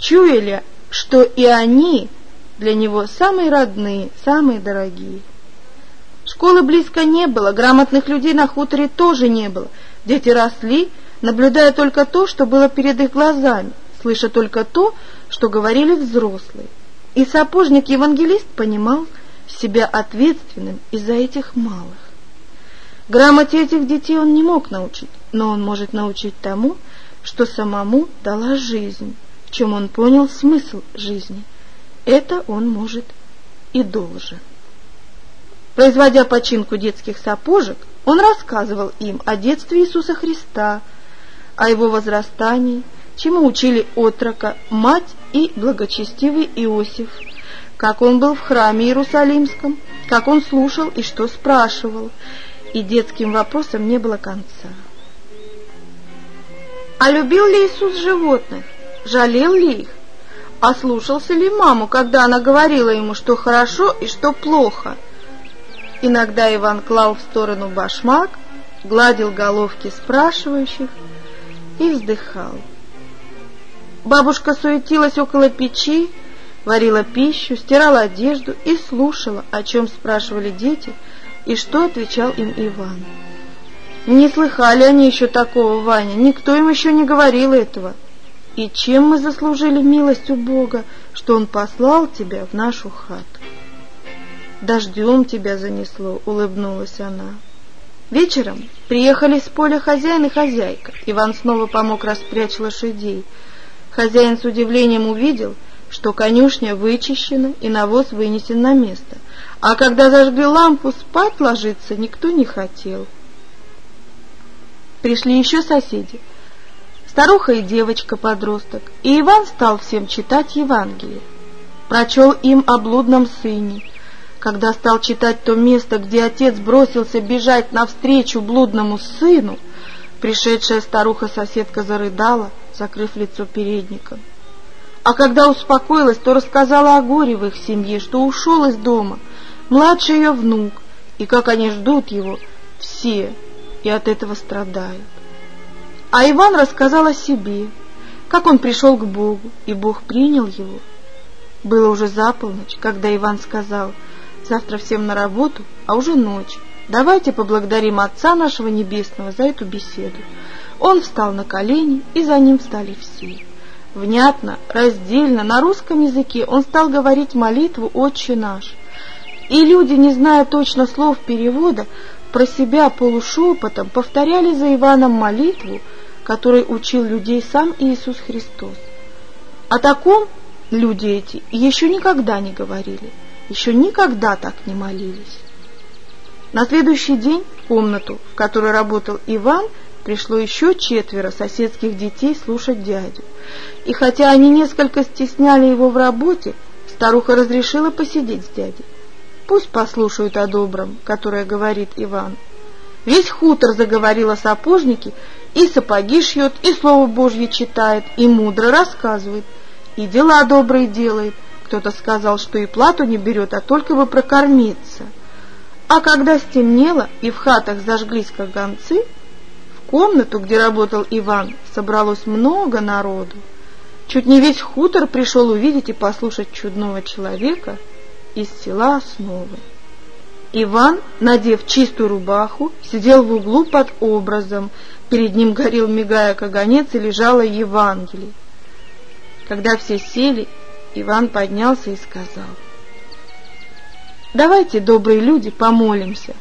чуяли, что и они для него самые родные, самые дорогие. Школы близко не было, грамотных людей на хуторе тоже не было. Дети росли, наблюдая только то, что было перед их глазами, слыша только то, что говорили взрослые. И сапожник-евангелист понимал себя ответственным из-за этих малых. Грамоте этих детей он не мог научить, но он может научить тому, что самому дала жизнь, в чем он понял смысл жизни. Это он может и должен. Производя починку детских сапожек, он рассказывал им о детстве Иисуса Христа, о его возрастании, чему учили отрока мать и благочестивый Иосиф, как он был в храме Иерусалимском, как он слушал и что спрашивал, и детским вопросам не было конца. А любил ли Иисус животных? Жалел ли их? А слушался ли маму, когда она говорила ему, что хорошо и что плохо? Иногда Иван клал в сторону башмак, гладил головки спрашивающих и вздыхал. Бабушка суетилась около печи, варила пищу, стирала одежду и слушала, о чем спрашивали дети и что отвечал им Иван. Не слыхали они еще такого, Ваня, никто им еще не говорил этого. И чем мы заслужили милость у Бога, что Он послал тебя в нашу хату? Дождем тебя занесло, улыбнулась она. Вечером приехали с поля хозяин и хозяйка. Иван снова помог распрячь лошадей. Хозяин с удивлением увидел, что конюшня вычищена и навоз вынесен на место. А когда зажгли лампу, спать ложиться никто не хотел. Пришли еще соседи, старуха и девочка-подросток, и Иван стал всем читать Евангелие. Прочел им о блудном сыне. Когда стал читать то место, где отец бросился бежать навстречу блудному сыну, пришедшая старуха-соседка зарыдала, закрыв лицо передником. А когда успокоилась, то рассказала о горе в их семье, что ушел из дома младший ее внук, и как они ждут его все, и от этого страдают. А Иван рассказал о себе, как он пришел к Богу, и Бог принял его. Было уже за полночь, когда Иван сказал: «Завтра всем на работу, а уже ночь. Давайте поблагодарим Отца нашего Небесного за эту беседу». Он встал на колени, и за ним встали все. Внятно, раздельно, на русском языке он стал говорить молитву «Отче наш». И люди, не зная точно слов перевода, про себя полушепотом повторяли за Иваном молитву, которой учил людей сам Иисус Христос. О таком люди эти еще никогда не говорили, еще никогда так не молились. На следующий день в комнату, в которой работал Иван, пришло еще четверо соседских детей слушать дядю. И хотя они несколько стесняли его в работе, старуха разрешила посидеть с дядей. Пусть послушают о добром, которое говорит Иван. Весь хутор заговорил о сапожнике, и сапоги шьет, и Слово Божье читает, и мудро рассказывает, и дела добрые делает. Кто-то сказал, что и плату не берет, а только бы прокормиться. А когда стемнело и в хатах зажглись каганцы, в комнату, где работал Иван, собралось много народу. Чуть не весь хутор пришел увидеть и послушать чудного человека из села Основы. Иван, надев чистую рубаху, сидел в углу под образом. Перед ним горел, мигая, каганец, и лежало Евангелие. Когда все сели, Иван поднялся и сказал: «Давайте, добрые люди, помолимся».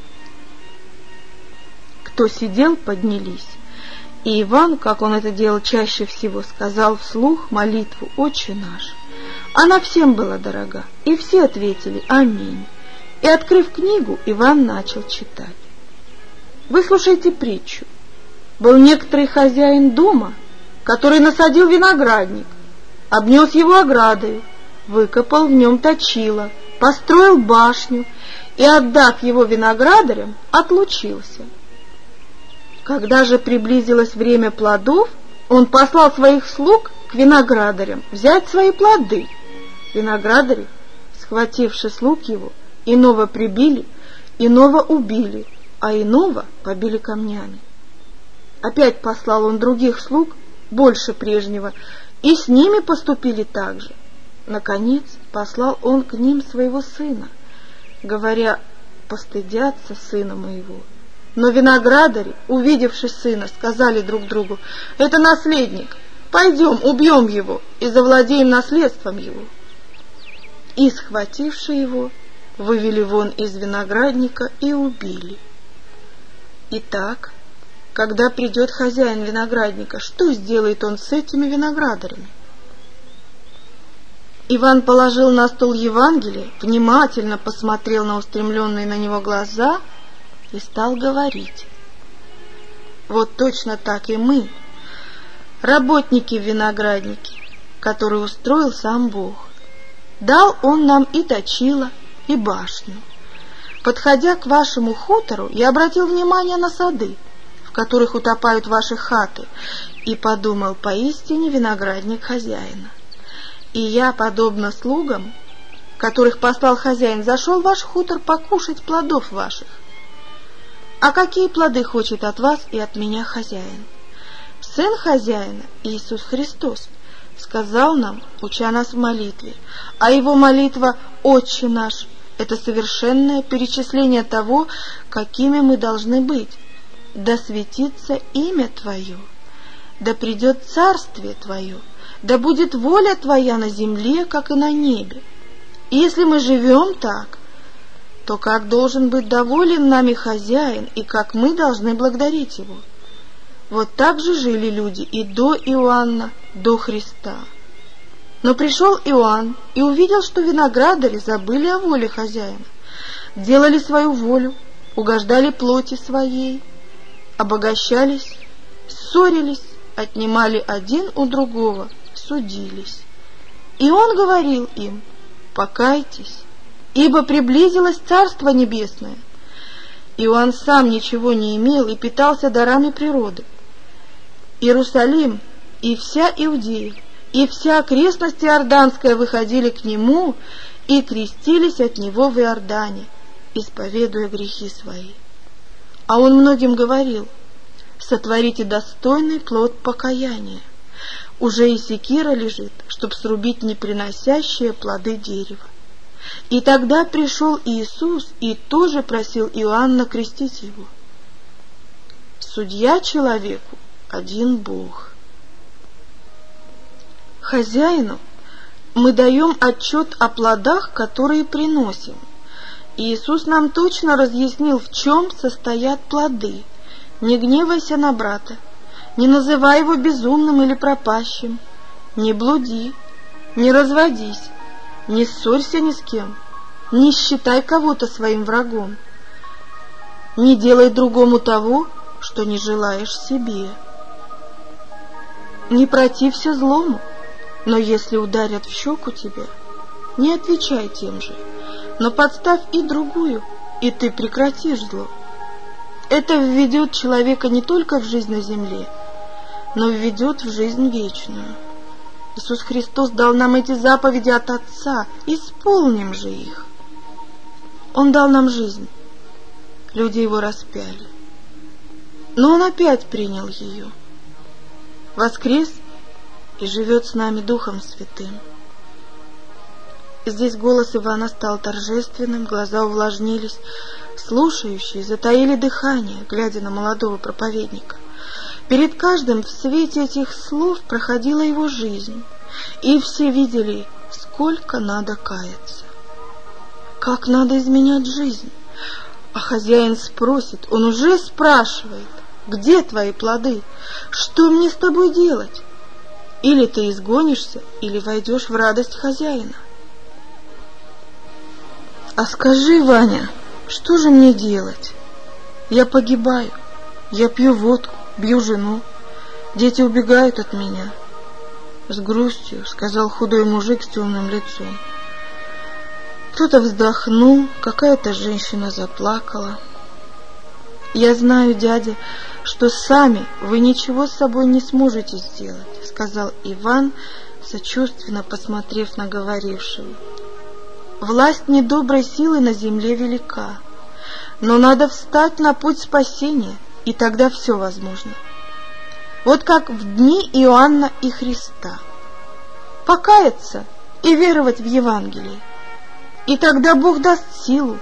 Кто сидел, поднялись. И Иван, как он это делал чаще всего, сказал вслух молитву «Отче наш». Она всем была дорога, и все ответили «Аминь». И, открыв книгу, Иван начал читать. Выслушайте притчу. Был некоторый хозяин дома, который насадил виноградник, обнес его оградою, выкопал в нем точило, построил башню и, отдав его виноградарям, отлучился. Когда же приблизилось время плодов, он послал своих слуг к виноградарям взять свои плоды. Виноградари, схвативши слуг его, иного прибили, иного убили, а иного побили камнями. Опять послал он других слуг, больше прежнего, и с ними поступили так же. Наконец послал он к ним своего сына, говоря: постыдятся сына моего. Но виноградари, увидевши сына, сказали друг другу: это наследник, пойдем, убьем его и завладеем наследством его. И, схвативши его, вывели вон из виноградника и убили. Итак, когда придет хозяин виноградника, что сделает он с этими виноградарями? Иван положил на стол Евангелие, внимательно посмотрел на устремленные на него глаза и стал говорить: вот точно так и мы, работники в винограднике, который устроил сам Бог. Дал он нам и точило, и башню. Подходя к вашему хутору, я обратил внимание на сады, в которых утопают ваши хаты, и подумал: поистине виноградник хозяина. И я, подобно слугам, которых послал хозяин, зашел в ваш хутор покушать плодов ваших. А какие плоды хочет от вас и от меня хозяин? Сын хозяина, Иисус Христос, сказал нам, уча нас в молитве, а его молитва «Отче наш» — это совершенное перечисление того, какими мы должны быть. Да светится имя Твое, да придет царствие Твое, да будет воля Твоя на земле, как и на небе. И если мы живем так, то как должен быть доволен нами хозяин, и как мы должны благодарить его? Вот так же жили люди и до Иоанна, до Христа. Но пришел Иоанн и увидел, что виноградари забыли о воле хозяина, делали свою волю, угождали плоти своей, обогащались, ссорились, отнимали один у другого, судились. И он говорил им: покайтесь, ибо приблизилось Царство Небесное. Иоанн сам ничего не имел и питался дарами природы. Иерусалим и вся Иудея, и вся окрестность Иорданская выходили к нему и крестились от него в Иордане, исповедуя грехи свои. А он многим говорил: сотворите достойный плод покаяния. Уже и секира лежит, чтоб срубить неприносящие плоды дерева. И тогда пришел Иисус и тоже просил Иоанна крестить его. Судья человеку один Бог. Хозяину мы даем отчет о плодах, которые приносим. Иисус нам точно разъяснил, в чем состоят плоды. Не гневайся на брата, не называй его безумным или пропащим, не блуди, не разводись, не ссорься ни с кем, не считай кого-то своим врагом, не делай другому того, что не желаешь себе. Не протився злому, но если ударят в щеку тебя, не отвечай тем же, но подставь и другую, и ты прекратишь зло. Это введет человека не только в жизнь на земле, но введет в жизнь вечную. Иисус Христос дал нам эти заповеди от Отца, исполним же их. Он дал нам жизнь, люди его распяли, но Он опять принял ее, воскрес и живет с нами Духом Святым. Здесь голос Ивана стал торжественным, глаза увлажнились, слушающие затаили дыхание, глядя на молодого проповедника. Перед каждым в свете этих слов проходила его жизнь, и все видели, сколько надо каяться, как надо изменять жизнь. А хозяин спросит, он уже спрашивает: где твои плоды? Что мне с тобой делать? Или ты изгонишься, или войдешь в радость хозяина. А скажи, Ваня, что же мне делать? Я погибаю, я пью водку, бью жену, дети убегают от меня. С грустью сказал худой мужик с темным лицом. Кто-то вздохнул, какая-то женщина заплакала. Я знаю, дядя, что сами вы ничего с собой не сможете сделать, сказал Иван, сочувственно посмотрев на говорившего. Власть недоброй силы на земле велика, но надо встать на путь спасения, и тогда все возможно. Вот как в дни Иоанна и Христа. покаяться и веровать в Евангелие. И тогда Бог даст силу.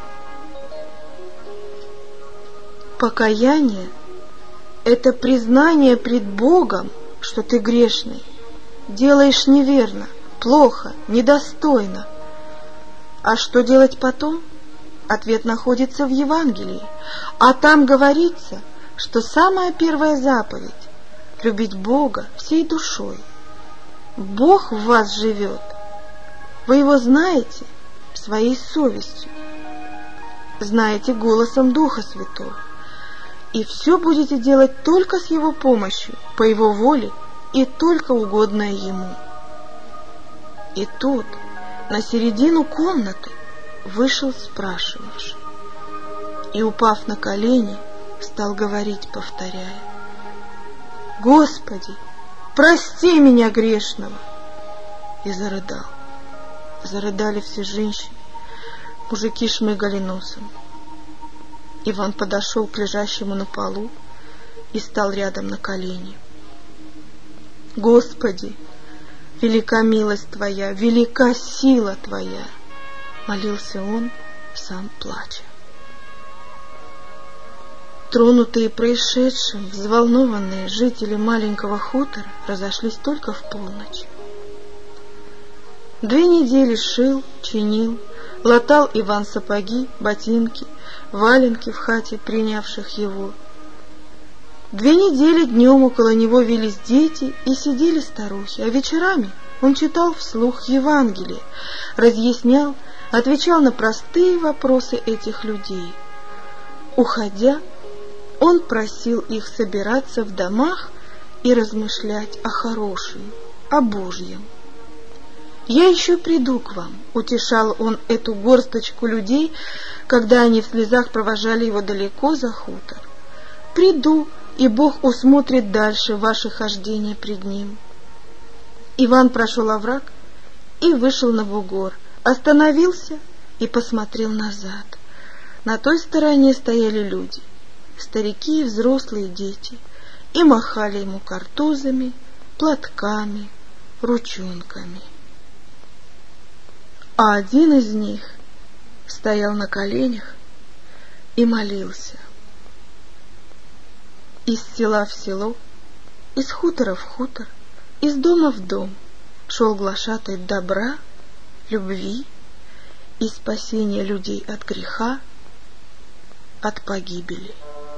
Покаяние – это признание пред Богом, что ты грешный, делаешь неверно, плохо, недостойно. А что делать потом? Ответ находится в Евангелии, а там говорится, что самая первая заповедь – любить Бога всей душой. Бог в вас живет, вы Его знаете своей совестью, знаете голосом Духа Святого, и все будете делать только с Его помощью, по Его воле и только угодное Ему. И тут, на середину комнаты, вышел спрашивавший и, упав на колени, стал говорить, повторяя: «Господи, прости меня грешного!» И зарыдал. Зарыдали все женщины, мужики шмыгали носом. Иван подошел к лежащему на полу и стал рядом на колени. «Господи, велика милость Твоя, велика сила Твоя!» Молился он, сам плача. Тронутые происшедшим, взволнованные жители маленького хутора разошлись только в полночь. Две недели шил, чинил, латал Иван сапоги, ботинки, валенки в хате принявших его. Две недели днем около него велись дети и сидели старухи, а вечерами он читал вслух Евангелие, разъяснял, отвечал на простые вопросы этих людей. Уходя, он просил их собираться в домах и размышлять о хорошем, о Божьем. «Я еще приду к вам», — утешал он эту горсточку людей, когда они в слезах провожали его далеко за хутор. «Приду, и Бог усмотрит дальше ваше хождение пред Ним». Иван прошел овраг и вышел на бугор, остановился и посмотрел назад. На той стороне стояли люди, старики и взрослые дети, и махали ему картузами, платками, ручонками. А один из них стоял на коленях и молился. Из села в село, из хутора в хутор, из дома в дом шел глашатай добра, любви и спасения людей от греха, от погибели.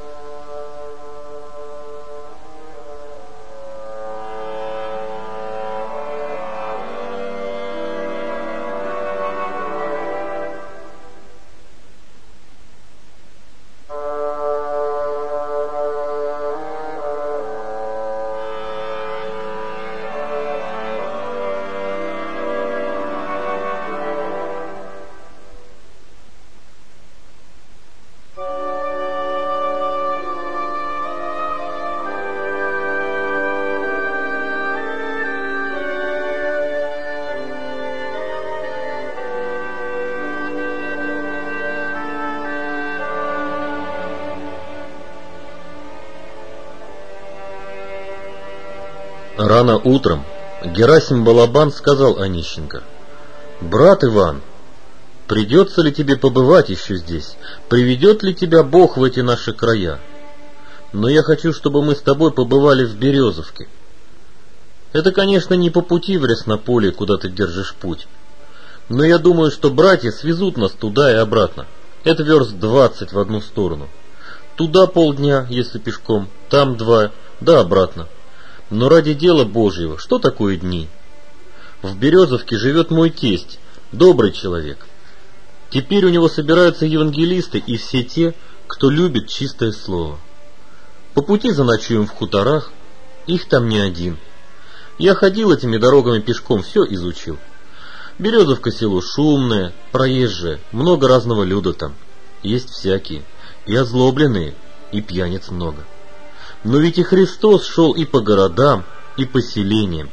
Рано утром Герасим Балабан сказал Онищенко: «Брат Иван, придется ли тебе побывать еще здесь? Приведет ли тебя Бог в эти наши края? Но я хочу, чтобы мы с тобой побывали в Березовке. Это, конечно, не по пути в Ряснополе, куда ты держишь путь. Но я думаю, что братья свезут нас туда и обратно. Это верст двадцать в одну сторону. Туда полдня, если пешком, там два, да обратно. Но ради дела Божьего, что такое дни? В Березовке живет мой тесть, добрый человек. Теперь у него собираются евангелисты и все те, кто любит чистое слово. По пути заночуем в хуторах, их там не один. Я ходил этими дорогами пешком, все изучил. Березовка село шумное, проезжее, много разного люда там. Есть всякие, и озлобленные, и пьяниц много. Но ведь и Христос шел и по городам, и по селениям.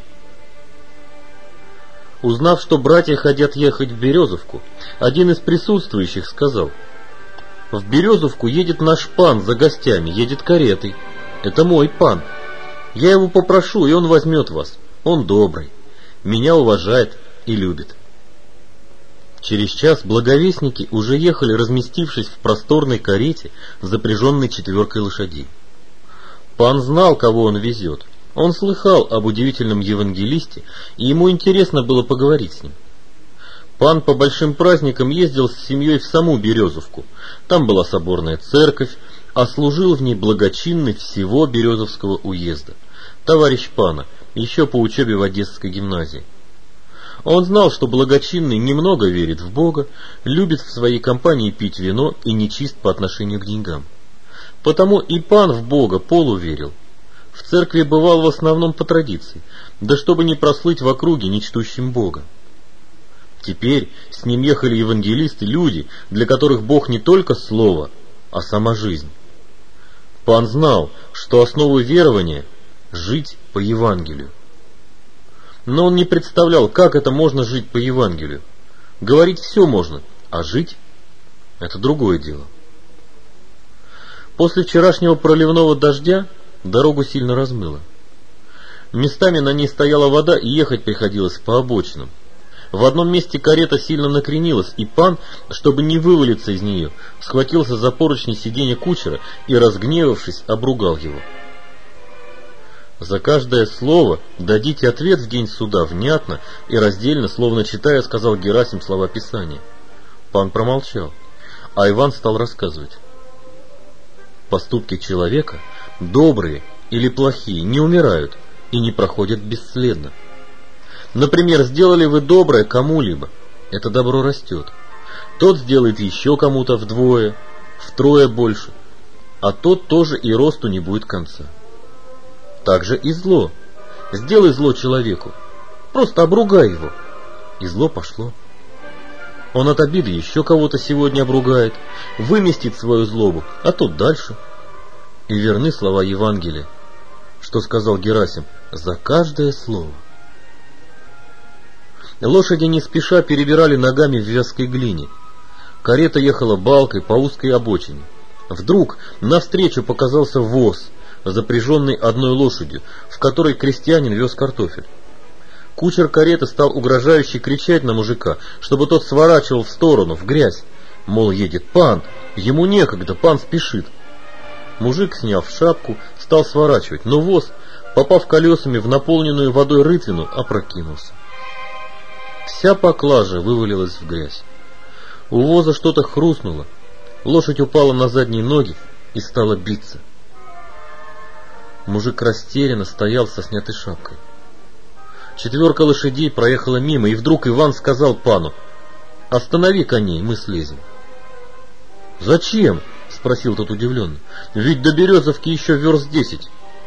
Узнав, что братья хотят ехать в Березовку, один из присутствующих сказал: «В Березовку едет наш пан за гостями, едет каретой. Это мой пан. Я его попрошу, и он возьмет вас. Он добрый. меня уважает и любит. Через час благовестники уже ехали, разместившись в просторной карете, запряженной четверкой лошадей. Пан знал, кого он везет. Он слыхал об удивительном евангелисте, и ему интересно было поговорить с ним. Пан по большим праздникам ездил с семьей в саму Березовку. Там была соборная церковь, а служил в ней благочинный всего Березовского уезда, товарищ пана, еще по учебе в Одесской гимназии. Он знал, что благочинный немного верит в Бога, любит в своей компании пить вино и нечист по отношению к деньгам. Потому и пан в Бога полуверил. В церкви бывал в основном по традиции, да чтобы не прослыть в округе нечтущим Бога. Теперь с ним ехали евангелисты, люди, для которых Бог не только слово, а сама жизнь. Пан знал, что основу верования — жить по Евангелию. Но он не представлял, как это можно жить по Евангелию. Говорить все можно, а жить — это другое дело. После вчерашнего проливного дождя дорогу сильно размыло. Местами на ней стояла вода, и ехать приходилось по обочинам. В одном месте карета сильно накренилась, и пан, чтобы не вывалиться из нее, схватился за поручни сиденья кучера и, разгневавшись, обругал его. За каждое слово дадите ответ в день суда внятно и раздельно, словно читая, сказал Герасим слова Писания. Пан промолчал, а Иван стал рассказывать. Поступки человека, добрые или плохие, не умирают и не проходят бесследно. Например, сделали вы доброе кому-либо, это добро растет. Тот сделает еще кому-то вдвое, втрое больше, а тот тоже и росту не будет конца. Так же и зло. Сделай зло человеку, просто обругай его, и зло пошло. Он от обиды еще кого-то сегодня обругает, выместит свою злобу, а тот дальше. И верны слова Евангелия, что сказал Герасим, за каждое слово. Лошади не спеша перебирали ногами в вязкой глине. Карета ехала балкой по узкой обочине. Вдруг навстречу показался воз, запряженный одной лошадью, в которой крестьянин вез картофель. Кучер кареты стал угрожающе кричать на мужика, чтобы тот сворачивал в сторону, в грязь. Мол, едет пан, ему некогда, пан спешит. Мужик, сняв шапку, стал сворачивать, но воз, попав колесами в наполненную водой рытвину, опрокинулся. Вся поклажа вывалилась в грязь. У воза что-то хрустнуло, лошадь упала на задние ноги и стала биться. Мужик растерянно стоял со снятой шапкой. Четверка лошадей проехала мимо, и вдруг Иван сказал пану: «Останови коней, мы слезем». «Зачем?» — спросил тот удивленно. «Ведь до Березовки еще верст десять».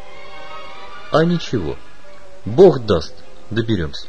«А ничего, Бог даст, доберемся».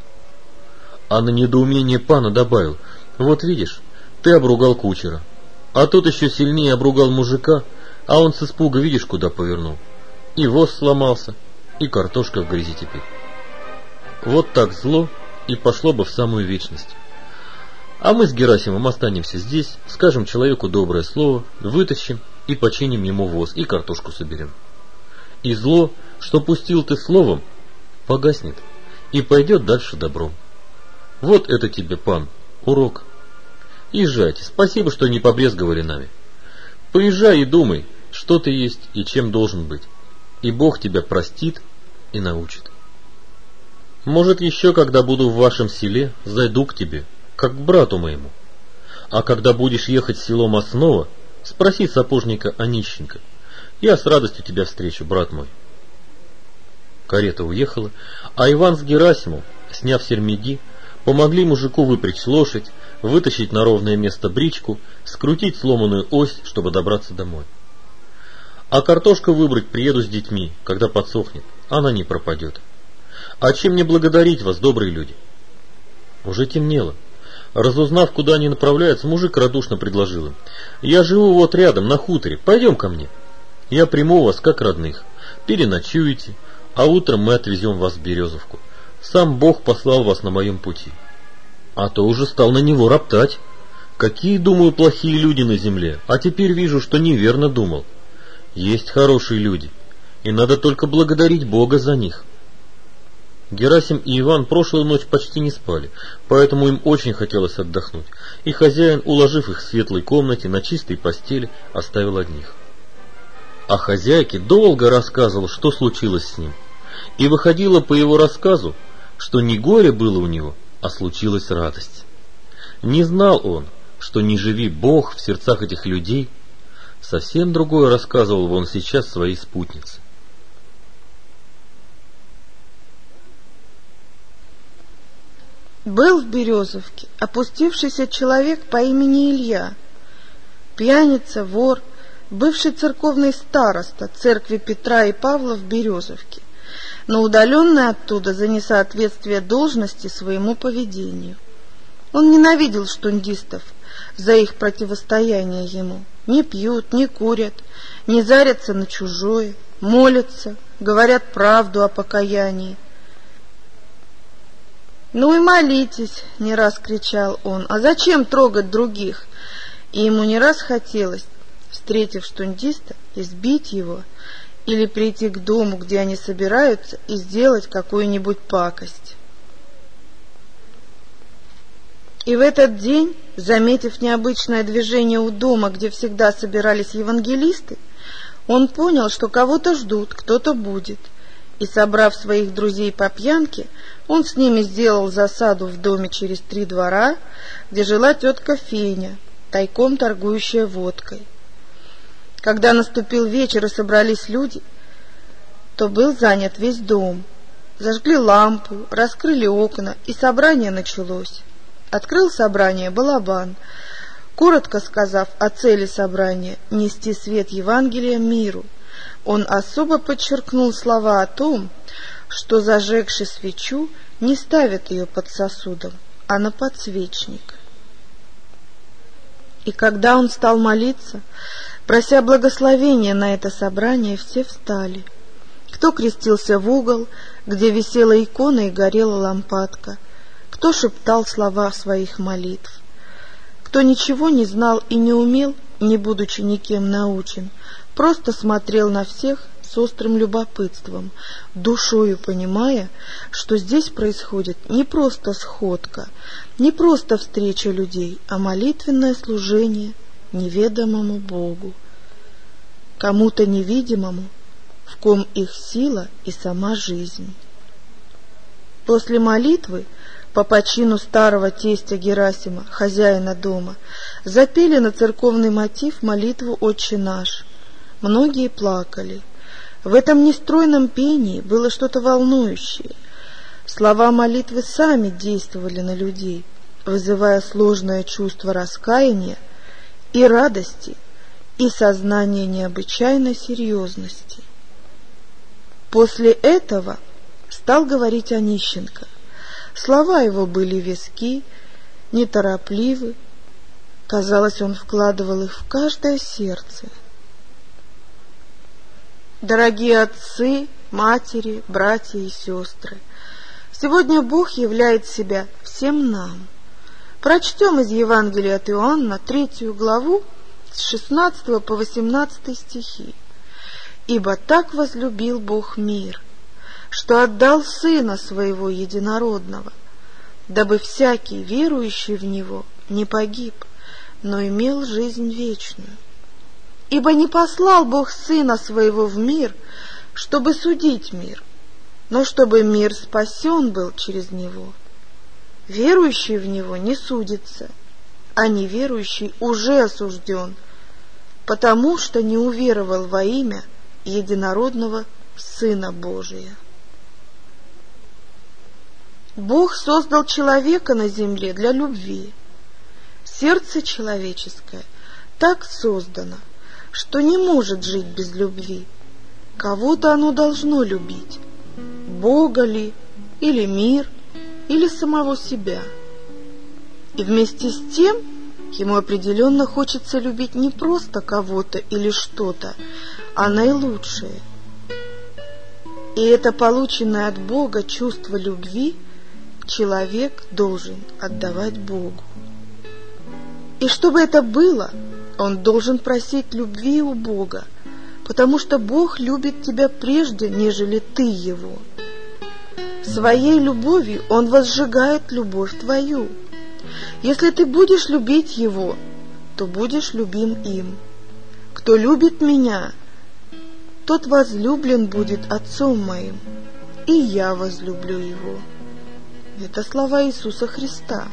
А на недоумение пана добавил: «Вот видишь, ты обругал кучера, а тот еще сильнее обругал мужика, а он с испуга видишь, куда повернул. И воз сломался, и картошка в грязи теперь. Вот так зло и пошло бы в самую вечность. А мы с Герасимом останемся здесь, скажем человеку доброе слово, вытащим и починим ему воз, и картошку соберем. И зло, что пустил ты словом, погаснет и пойдет дальше добром. Вот это тебе, пан, урок. Езжайте, спасибо, что не побрезговали нами. Поезжай и думай, что ты есть и чем должен быть, и Бог тебя простит и научит. Может, еще когда буду в вашем селе, зайду к тебе, как к брату моему. А когда будешь ехать в село Масново, спроси сапожника Онищенко. Я с радостью тебя встречу, брат мой». Карета уехала, а Иван с Герасимом, сняв сермяги, помогли мужику выпрячь лошадь, вытащить на ровное место бричку, скрутить сломанную ось, чтобы добраться домой. А картошку выбрать приеду с детьми, когда подсохнет, она не пропадет. А чем не благодарить вас, добрые люди? Уже темнело. Разузнав, куда они направляются, мужик радушно предложил им: «Я живу вот рядом, на хуторе, пойдем ко мне. Я приму вас как родных, переночуете, а утром мы отвезем вас в Березовку. Сам Бог послал вас на моем пути». А то уже стал на него роптать. Какие, думаю, плохие люди на земле, а теперь вижу, что неверно думал. Есть хорошие люди, и надо только благодарить Бога за них. Герасим и Иван прошлую ночь почти не спали, поэтому им очень хотелось отдохнуть, и хозяин, уложив их в светлой комнате на чистой постели, оставил одних. А хозяйке долго рассказывал, что случилось с ним, и выходило по его рассказу, что не горе было у него, а случилась радость. Не знал он, что не живи Бог в сердцах этих людей, совсем другое рассказывал он сейчас своей спутнице. Был в Березовке опустившийся человек по имени Илья, пьяница, вор, бывший церковный староста церкви Петра и Павла в Березовке, но удаленный оттуда за несоответствие должности своему поведению. Он ненавидел штундистов за их противостояние ему. Не пьют, не курят, не зарятся на чужое, молятся, говорят правду о покаянии. «Ну и молитесь», — не раз кричал он, — «а зачем трогать других?» И ему не раз хотелось, встретив штундиста, избить его или прийти к дому, где они собираются, и сделать какую-нибудь пакость. И в этот день, заметив необычное движение у дома, где всегда собирались евангелисты, он понял, что кого-то ждут, кто-то будет, и, собрав своих друзей по пьянке, он с ними сделал засаду в доме через три двора, где жила тетка Феня, тайком торгующая водкой. Когда наступил вечер и собрались люди, то был занят весь дом. Зажгли лампу, раскрыли окна, и собрание началось. Открыл собрание балабан, коротко сказав о цели собрания — нести свет Евангелия миру. Он особо подчеркнул слова о том, что, зажегши свечу, не ставят ее под сосудом, а на подсвечник. И когда он стал молиться, прося благословения на это собрание, все встали. Кто крестился в угол, где висела икона и горела лампадка, кто шептал слова своих молитв, кто ничего не знал и не умел, не будучи никем научен, просто смотрел на всех с острым любопытством, душою понимая, что здесь происходит не просто сходка, не просто встреча людей, а молитвенное служение неведомому Богу, кому-то невидимому, в ком их сила и сама жизнь. После молитвы по почину старого тестя Герасима, хозяина дома, запели на церковный мотив молитву «Отче наш». Многие плакали. В этом нестройном пении было что-то волнующее. Слова молитвы сами действовали на людей, вызывая сложное чувство раскаяния и радости, и сознание необычайной серьезности. После этого стал говорить Онищенко. Слова его были вески, неторопливы. Казалось, он вкладывал их в каждое сердце. Дорогие отцы, матери, братья и сестры, сегодня Бог являет себя всем нам. Прочтем из Евангелия от Иоанна третью главу с шестнадцатого по восемнадцатый стихи. «Ибо так возлюбил Бог мир, что отдал Сына Своего Единородного, дабы всякий, верующий в Него, не погиб, но имел жизнь вечную. Ибо не послал Бог Сына Своего в мир, чтобы судить мир, но чтобы мир спасен был через Него. Верующий в Него не судится, а неверующий уже осужден, потому что не уверовал во имя Единородного Сына Божия». Бог создал человека на земле для любви. Сердце человеческое так создано, что не может жить без любви. Кого-то оно должно любить. Бога ли, или мир, или самого себя. И вместе с тем ему определенно хочется любить не просто кого-то или что-то, а наилучшее. И это полученное от Бога чувство любви человек должен отдавать Богу. И чтобы это было, он должен просить любви у Бога, потому что Бог любит тебя прежде, нежели ты Его. Своей любовью Он возжигает любовь твою. Если ты будешь любить Его, то будешь любим им. Кто любит Меня, тот возлюблен будет Отцом Моим, и Я возлюблю его». Это слова Иисуса Христа.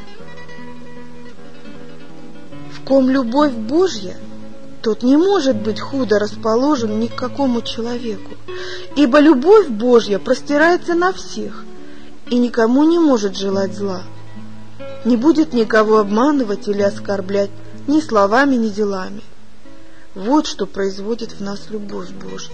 В ком любовь Божья, тот не может быть худо расположен ни к какому человеку, ибо любовь Божья простирается на всех и никому не может желать зла, не будет никого обманывать или оскорблять ни словами, ни делами. Вот что производит в нас любовь Божья.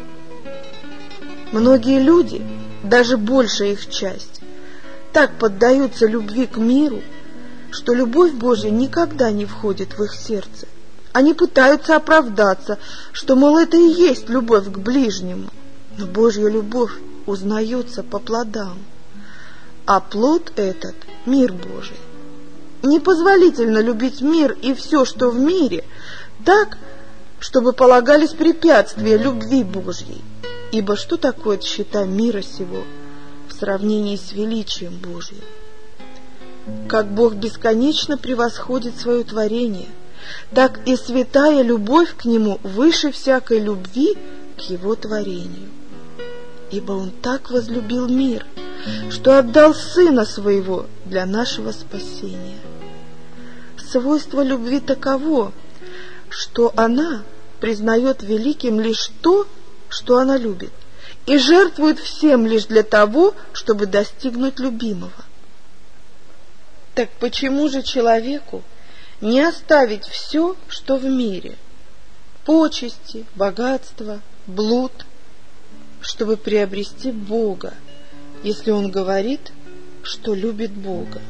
Многие люди, даже большая их часть, так поддаются любви к миру, что любовь Божья никогда не входит в их сердце. Они пытаются оправдаться, что, мол, это и есть любовь к ближнему. Но Божья любовь узнается по плодам, а плод этот — мир Божий. Непозволительно любить мир и все, что в мире, так, чтобы полагались препятствия любви Божьей. Ибо что такое тщета мира сего в сравнении с величием Божьим? Как Бог бесконечно превосходит свое творение, так и святая любовь к Нему выше всякой любви к Его творению. Ибо Он так возлюбил мир, что отдал Сына Своего для нашего спасения. Свойство любви таково, что она признает великим лишь то, что она любит, и жертвует всем лишь для того, чтобы достигнуть любимого. Так почему же человеку не оставить все, что в мире, почести, богатство, блуд, чтобы приобрести Бога, если он говорит, что любит Бога?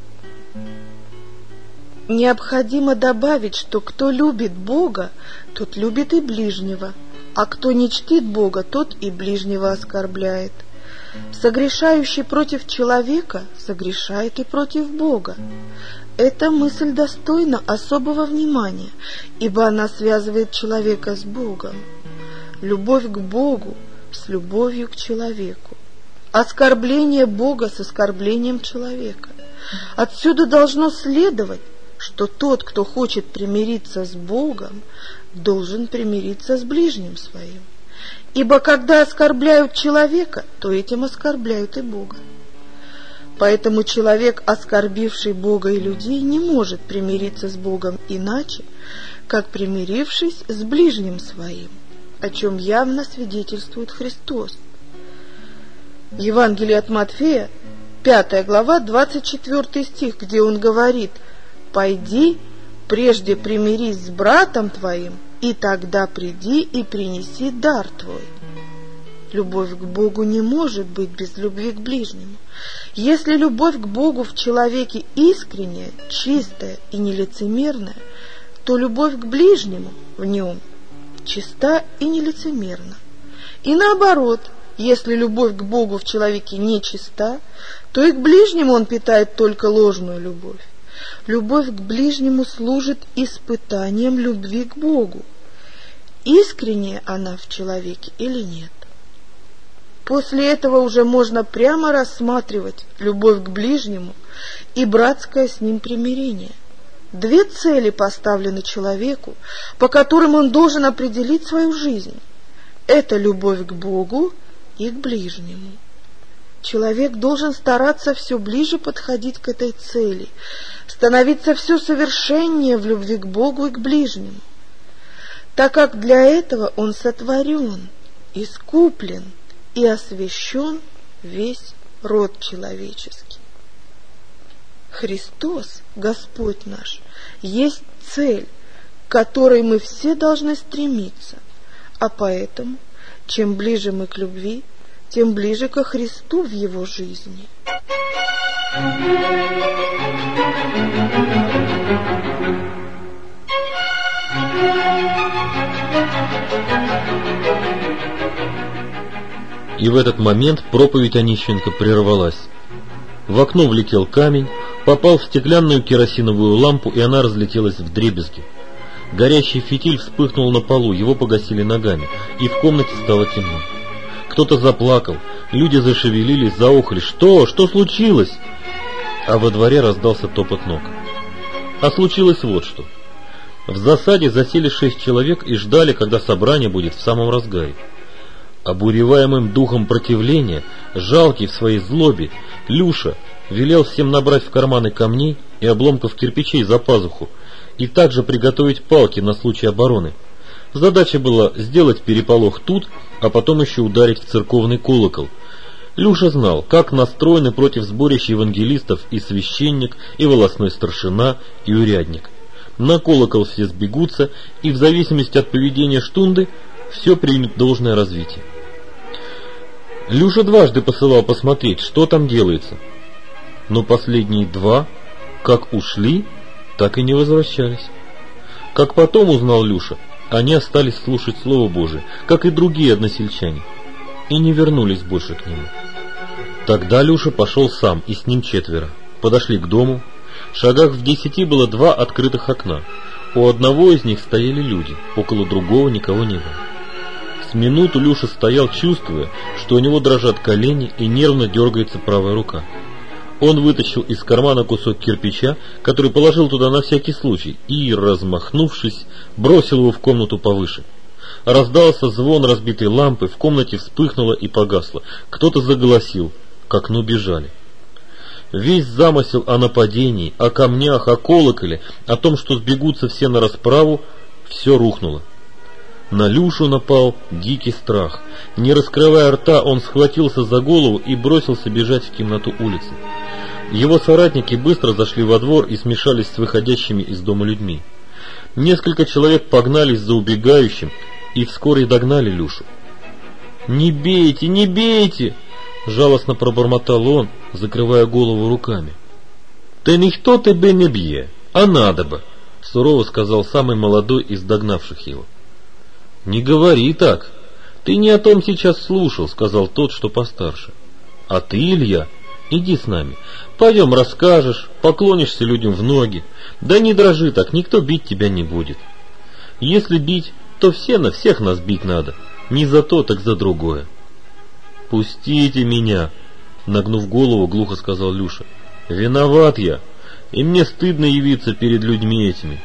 Необходимо добавить, что кто любит Бога, тот любит и ближнего, а кто не чтит Бога, тот и ближнего оскорбляет. Согрешающий против человека согрешает и против Бога. Эта мысль достойна особого внимания, ибо она связывает человека с Богом. Любовь к Богу с любовью к человеку. Оскорбление Бога с оскорблением человека. Отсюда должно следовать, что тот, кто хочет примириться с Богом, должен примириться с ближним своим. Ибо когда оскорбляют человека, то этим оскорбляют и Бога. Поэтому человек, оскорбивший Бога и людей, не может примириться с Богом иначе, как примирившись с ближним своим, о чем явно свидетельствует Христос. Евангелие от Матфея, пятая глава, двадцать четвёртый стих, где он говорит: «Пойди, прежде примирись с братом твоим, и тогда приди и принеси дар твой». Любовь к Богу не может быть без любви к ближнему. Если любовь к Богу в человеке искренняя, чистая и нелицемерная, то любовь к ближнему в нем чиста и нелицемерна. И наоборот, если любовь к Богу в человеке нечиста, то и к ближнему он питает только ложную любовь. Любовь к ближнему служит испытанием любви к Богу. Искренняя она в человеке или нет? После этого уже можно прямо рассматривать любовь к ближнему и братское с ним примирение. Две цели поставлены человеку, по которым он должен определить свою жизнь. Это любовь к Богу и к ближнему. Человек должен стараться все ближе подходить к этой цели, становиться все совершеннее в любви к Богу и к ближнему, так как для этого он сотворен, искуплен и освящен весь род человеческий. Христос, Господь наш, есть цель, к которой мы все должны стремиться, а поэтому, чем ближе мы к любви, тем ближе ко Христу в Его жизни. И в этот момент проповедь Онищенко прервалась. В окно влетел камень, попал в стеклянную керосиновую лампу, и она разлетелась вдребезги. Горящий фитиль вспыхнул на полу, его погасили ногами, и в комнате стало темно. Кто-то заплакал, Люди зашевелились, заохали. «Что? Что случилось?» А во дворе раздался топот ног. А случилось вот что. В засаде засели шесть человек и ждали, когда собрание будет в самом разгаре. Обуреваемым духом противления, жалкий в своей злобе, Люша велел всем набрать в карманы камней и обломков кирпичей за пазуху и также приготовить палки на случай обороны. Задача была сделать переполох тут, а потом еще ударить в церковный колокол. Люша знал, как настроены против сборища евангелистов и священник, и волостной старшина, и урядник. На колокол все сбегутся, и в зависимости от поведения штунды все примет должное развитие. Люша дважды посылал посмотреть, что там делается. Но последние два, как ушли, так и не возвращались. Как потом узнал Люша, они остались слушать Слово Божие, как и другие односельчане, и не вернулись больше к нему. Тогда Люша пошел сам, и с ним четверо. Подошли к дому. В шагах в десяти было два открытых окна. У одного из них стояли люди, около другого никого не было. С минуту Люша стоял, чувствуя, что у него дрожат колени и нервно дергается правая рука. Он вытащил из кармана кусок кирпича, который положил туда на всякий случай, и, размахнувшись, бросил его в комнату повыше. Раздался звон разбитой лампы, в комнате вспыхнуло и погасло. Кто-то заголосил, к окну бежали. Весь замысел о нападении, о камнях, о колоколе, о том, что сбегутся все на расправу, все рухнуло. На Люшу напал дикий страх. Не раскрывая рта, он схватился за голову и бросился бежать в темноту улицы. Его соратники быстро зашли во двор и смешались с выходящими из дома людьми. Несколько человек погнались за убегающим и вскоре догнали Люшу. «Не бейте, не бейте!» — жалостно пробормотал он, закрывая голову руками. «Да никто тебе не бье, а надо бы!» — сурово сказал самый молодой из догнавших его. «Не говори так. Ты не о том сейчас слушал», — сказал тот, что постарше. «А ты, Илья, иди с нами. Пойдем расскажешь, поклонишься людям в ноги. Да не дрожи так, никто бить тебя не будет. Если бить, то все на всех нас бить надо. Не за то, так за другое». «Пустите меня», — нагнув голову, глухо сказал Люша. «Виноват я, и мне стыдно явиться перед людьми этими».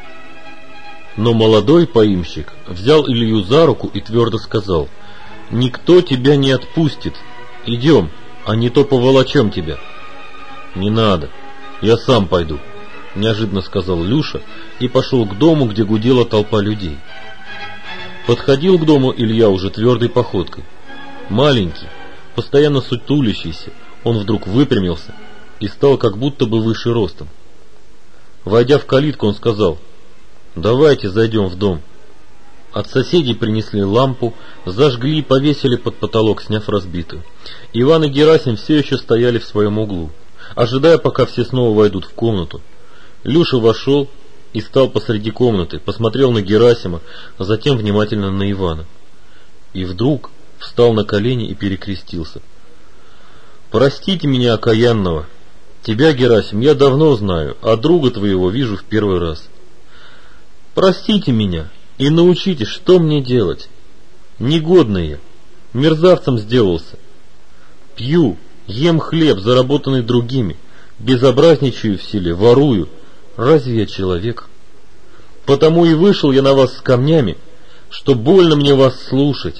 Но молодой поимщик взял Илью за руку и твердо сказал: «Никто тебя не отпустит. Идем, а не то поволочем тебя». «Не надо, я сам пойду», — неожиданно сказал Люша и пошел к дому, где гудела толпа людей. Подходил к дому Илья уже твердой походкой. Маленький, постоянно сутулящийся, он вдруг выпрямился и стал как будто бы выше ростом. Войдя в калитку, он сказал: «Давайте зайдем в дом». От соседей принесли лампу, зажгли и повесили под потолок, сняв разбитую. Иван и Герасим все еще стояли в своем углу, ожидая, пока все снова войдут в комнату. Люша вошел и стал посреди комнаты, посмотрел на Герасима, а затем внимательно на Ивана. И вдруг встал на колени и перекрестился. «Простите меня, окаянного. Тебя, Герасим, я давно знаю, а друга твоего вижу в первый раз. Простите меня и научите, что мне делать. Негодный я, мерзавцем сделался. Пью, ем хлеб, заработанный другими, безобразничаю в селе, ворую. Разве я человек? Потому и вышел я на вас с камнями, что больно мне вас слушать».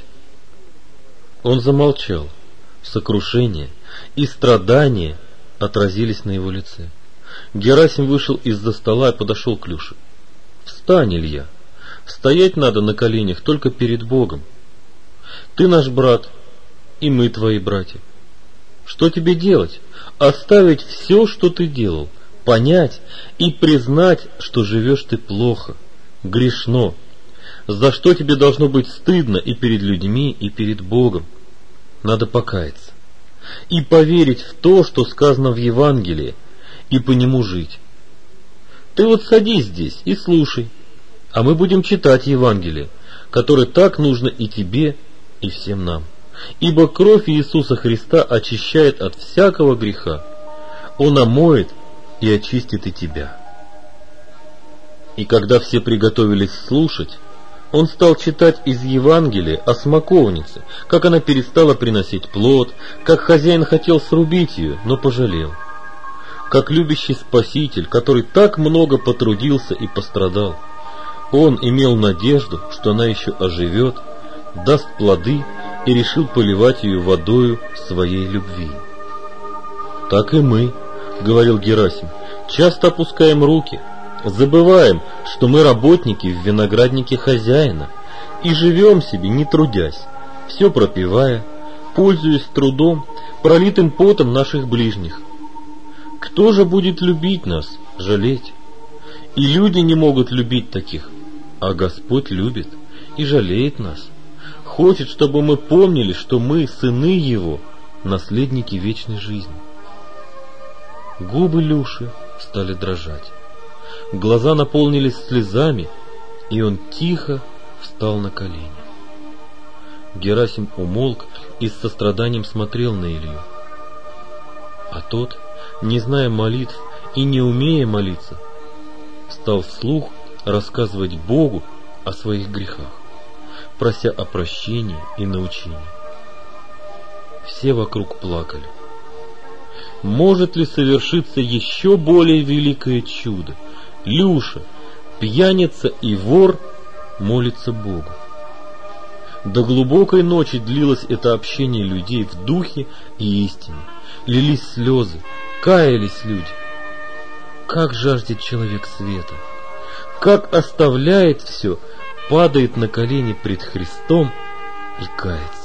Он замолчал. Сокрушение и страдания отразились на его лице. Герасим вышел из-за стола и подошел к Люше. «Встань, Илья. Стоять надо на коленях только перед Богом. Ты наш брат, и мы твои братья. Что тебе делать? Оставить все, что ты делал, понять и признать, что живешь ты плохо, грешно, за что тебе должно быть стыдно и перед людьми, и перед Богом. Надо покаяться и поверить в то, что сказано в Евангелии, и по нему жить. Ты вот садись здесь и слушай, а мы будем читать Евангелие, которое так нужно и тебе, и всем нам. Ибо кровь Иисуса Христа очищает от всякого греха. Он омоет и очистит и тебя». И когда все приготовились слушать, Он стал читать из Евангелия о смоковнице, как она перестала приносить плод, как хозяин хотел срубить ее, но пожалел. Как любящий Спаситель, который так много потрудился и пострадал, он имел надежду, что она еще оживет, даст плоды, и решил поливать ее водою своей любви. «Так и мы, — говорил Герасим, — часто опускаем руки, забываем, что мы работники в винограднике хозяина, и живем себе, не трудясь, все пропивая, пользуясь трудом, пролитым потом наших ближних. Кто же будет любить нас, жалеть? И люди не могут любить таких, а Господь любит и жалеет нас, хочет, чтобы мы помнили, что мы сыны Его, наследники вечной жизни». Губы Люши стали дрожать, глаза наполнились слезами, и он тихо встал на колени. Герасим умолк и с состраданием смотрел на Илью. А тот, не зная молитв и не умея молиться, стал вслух рассказывать Богу о своих грехах, прося о прощении и научении. Все вокруг плакали. Может ли совершиться еще более великое чудо? Люша, пьяница и вор, молится Богу. До глубокой ночи длилось это общение людей в духе и истине. Лились слезы, каялись люди. Как жаждет человек света, как оставляет все, падает на колени пред Христом и кается.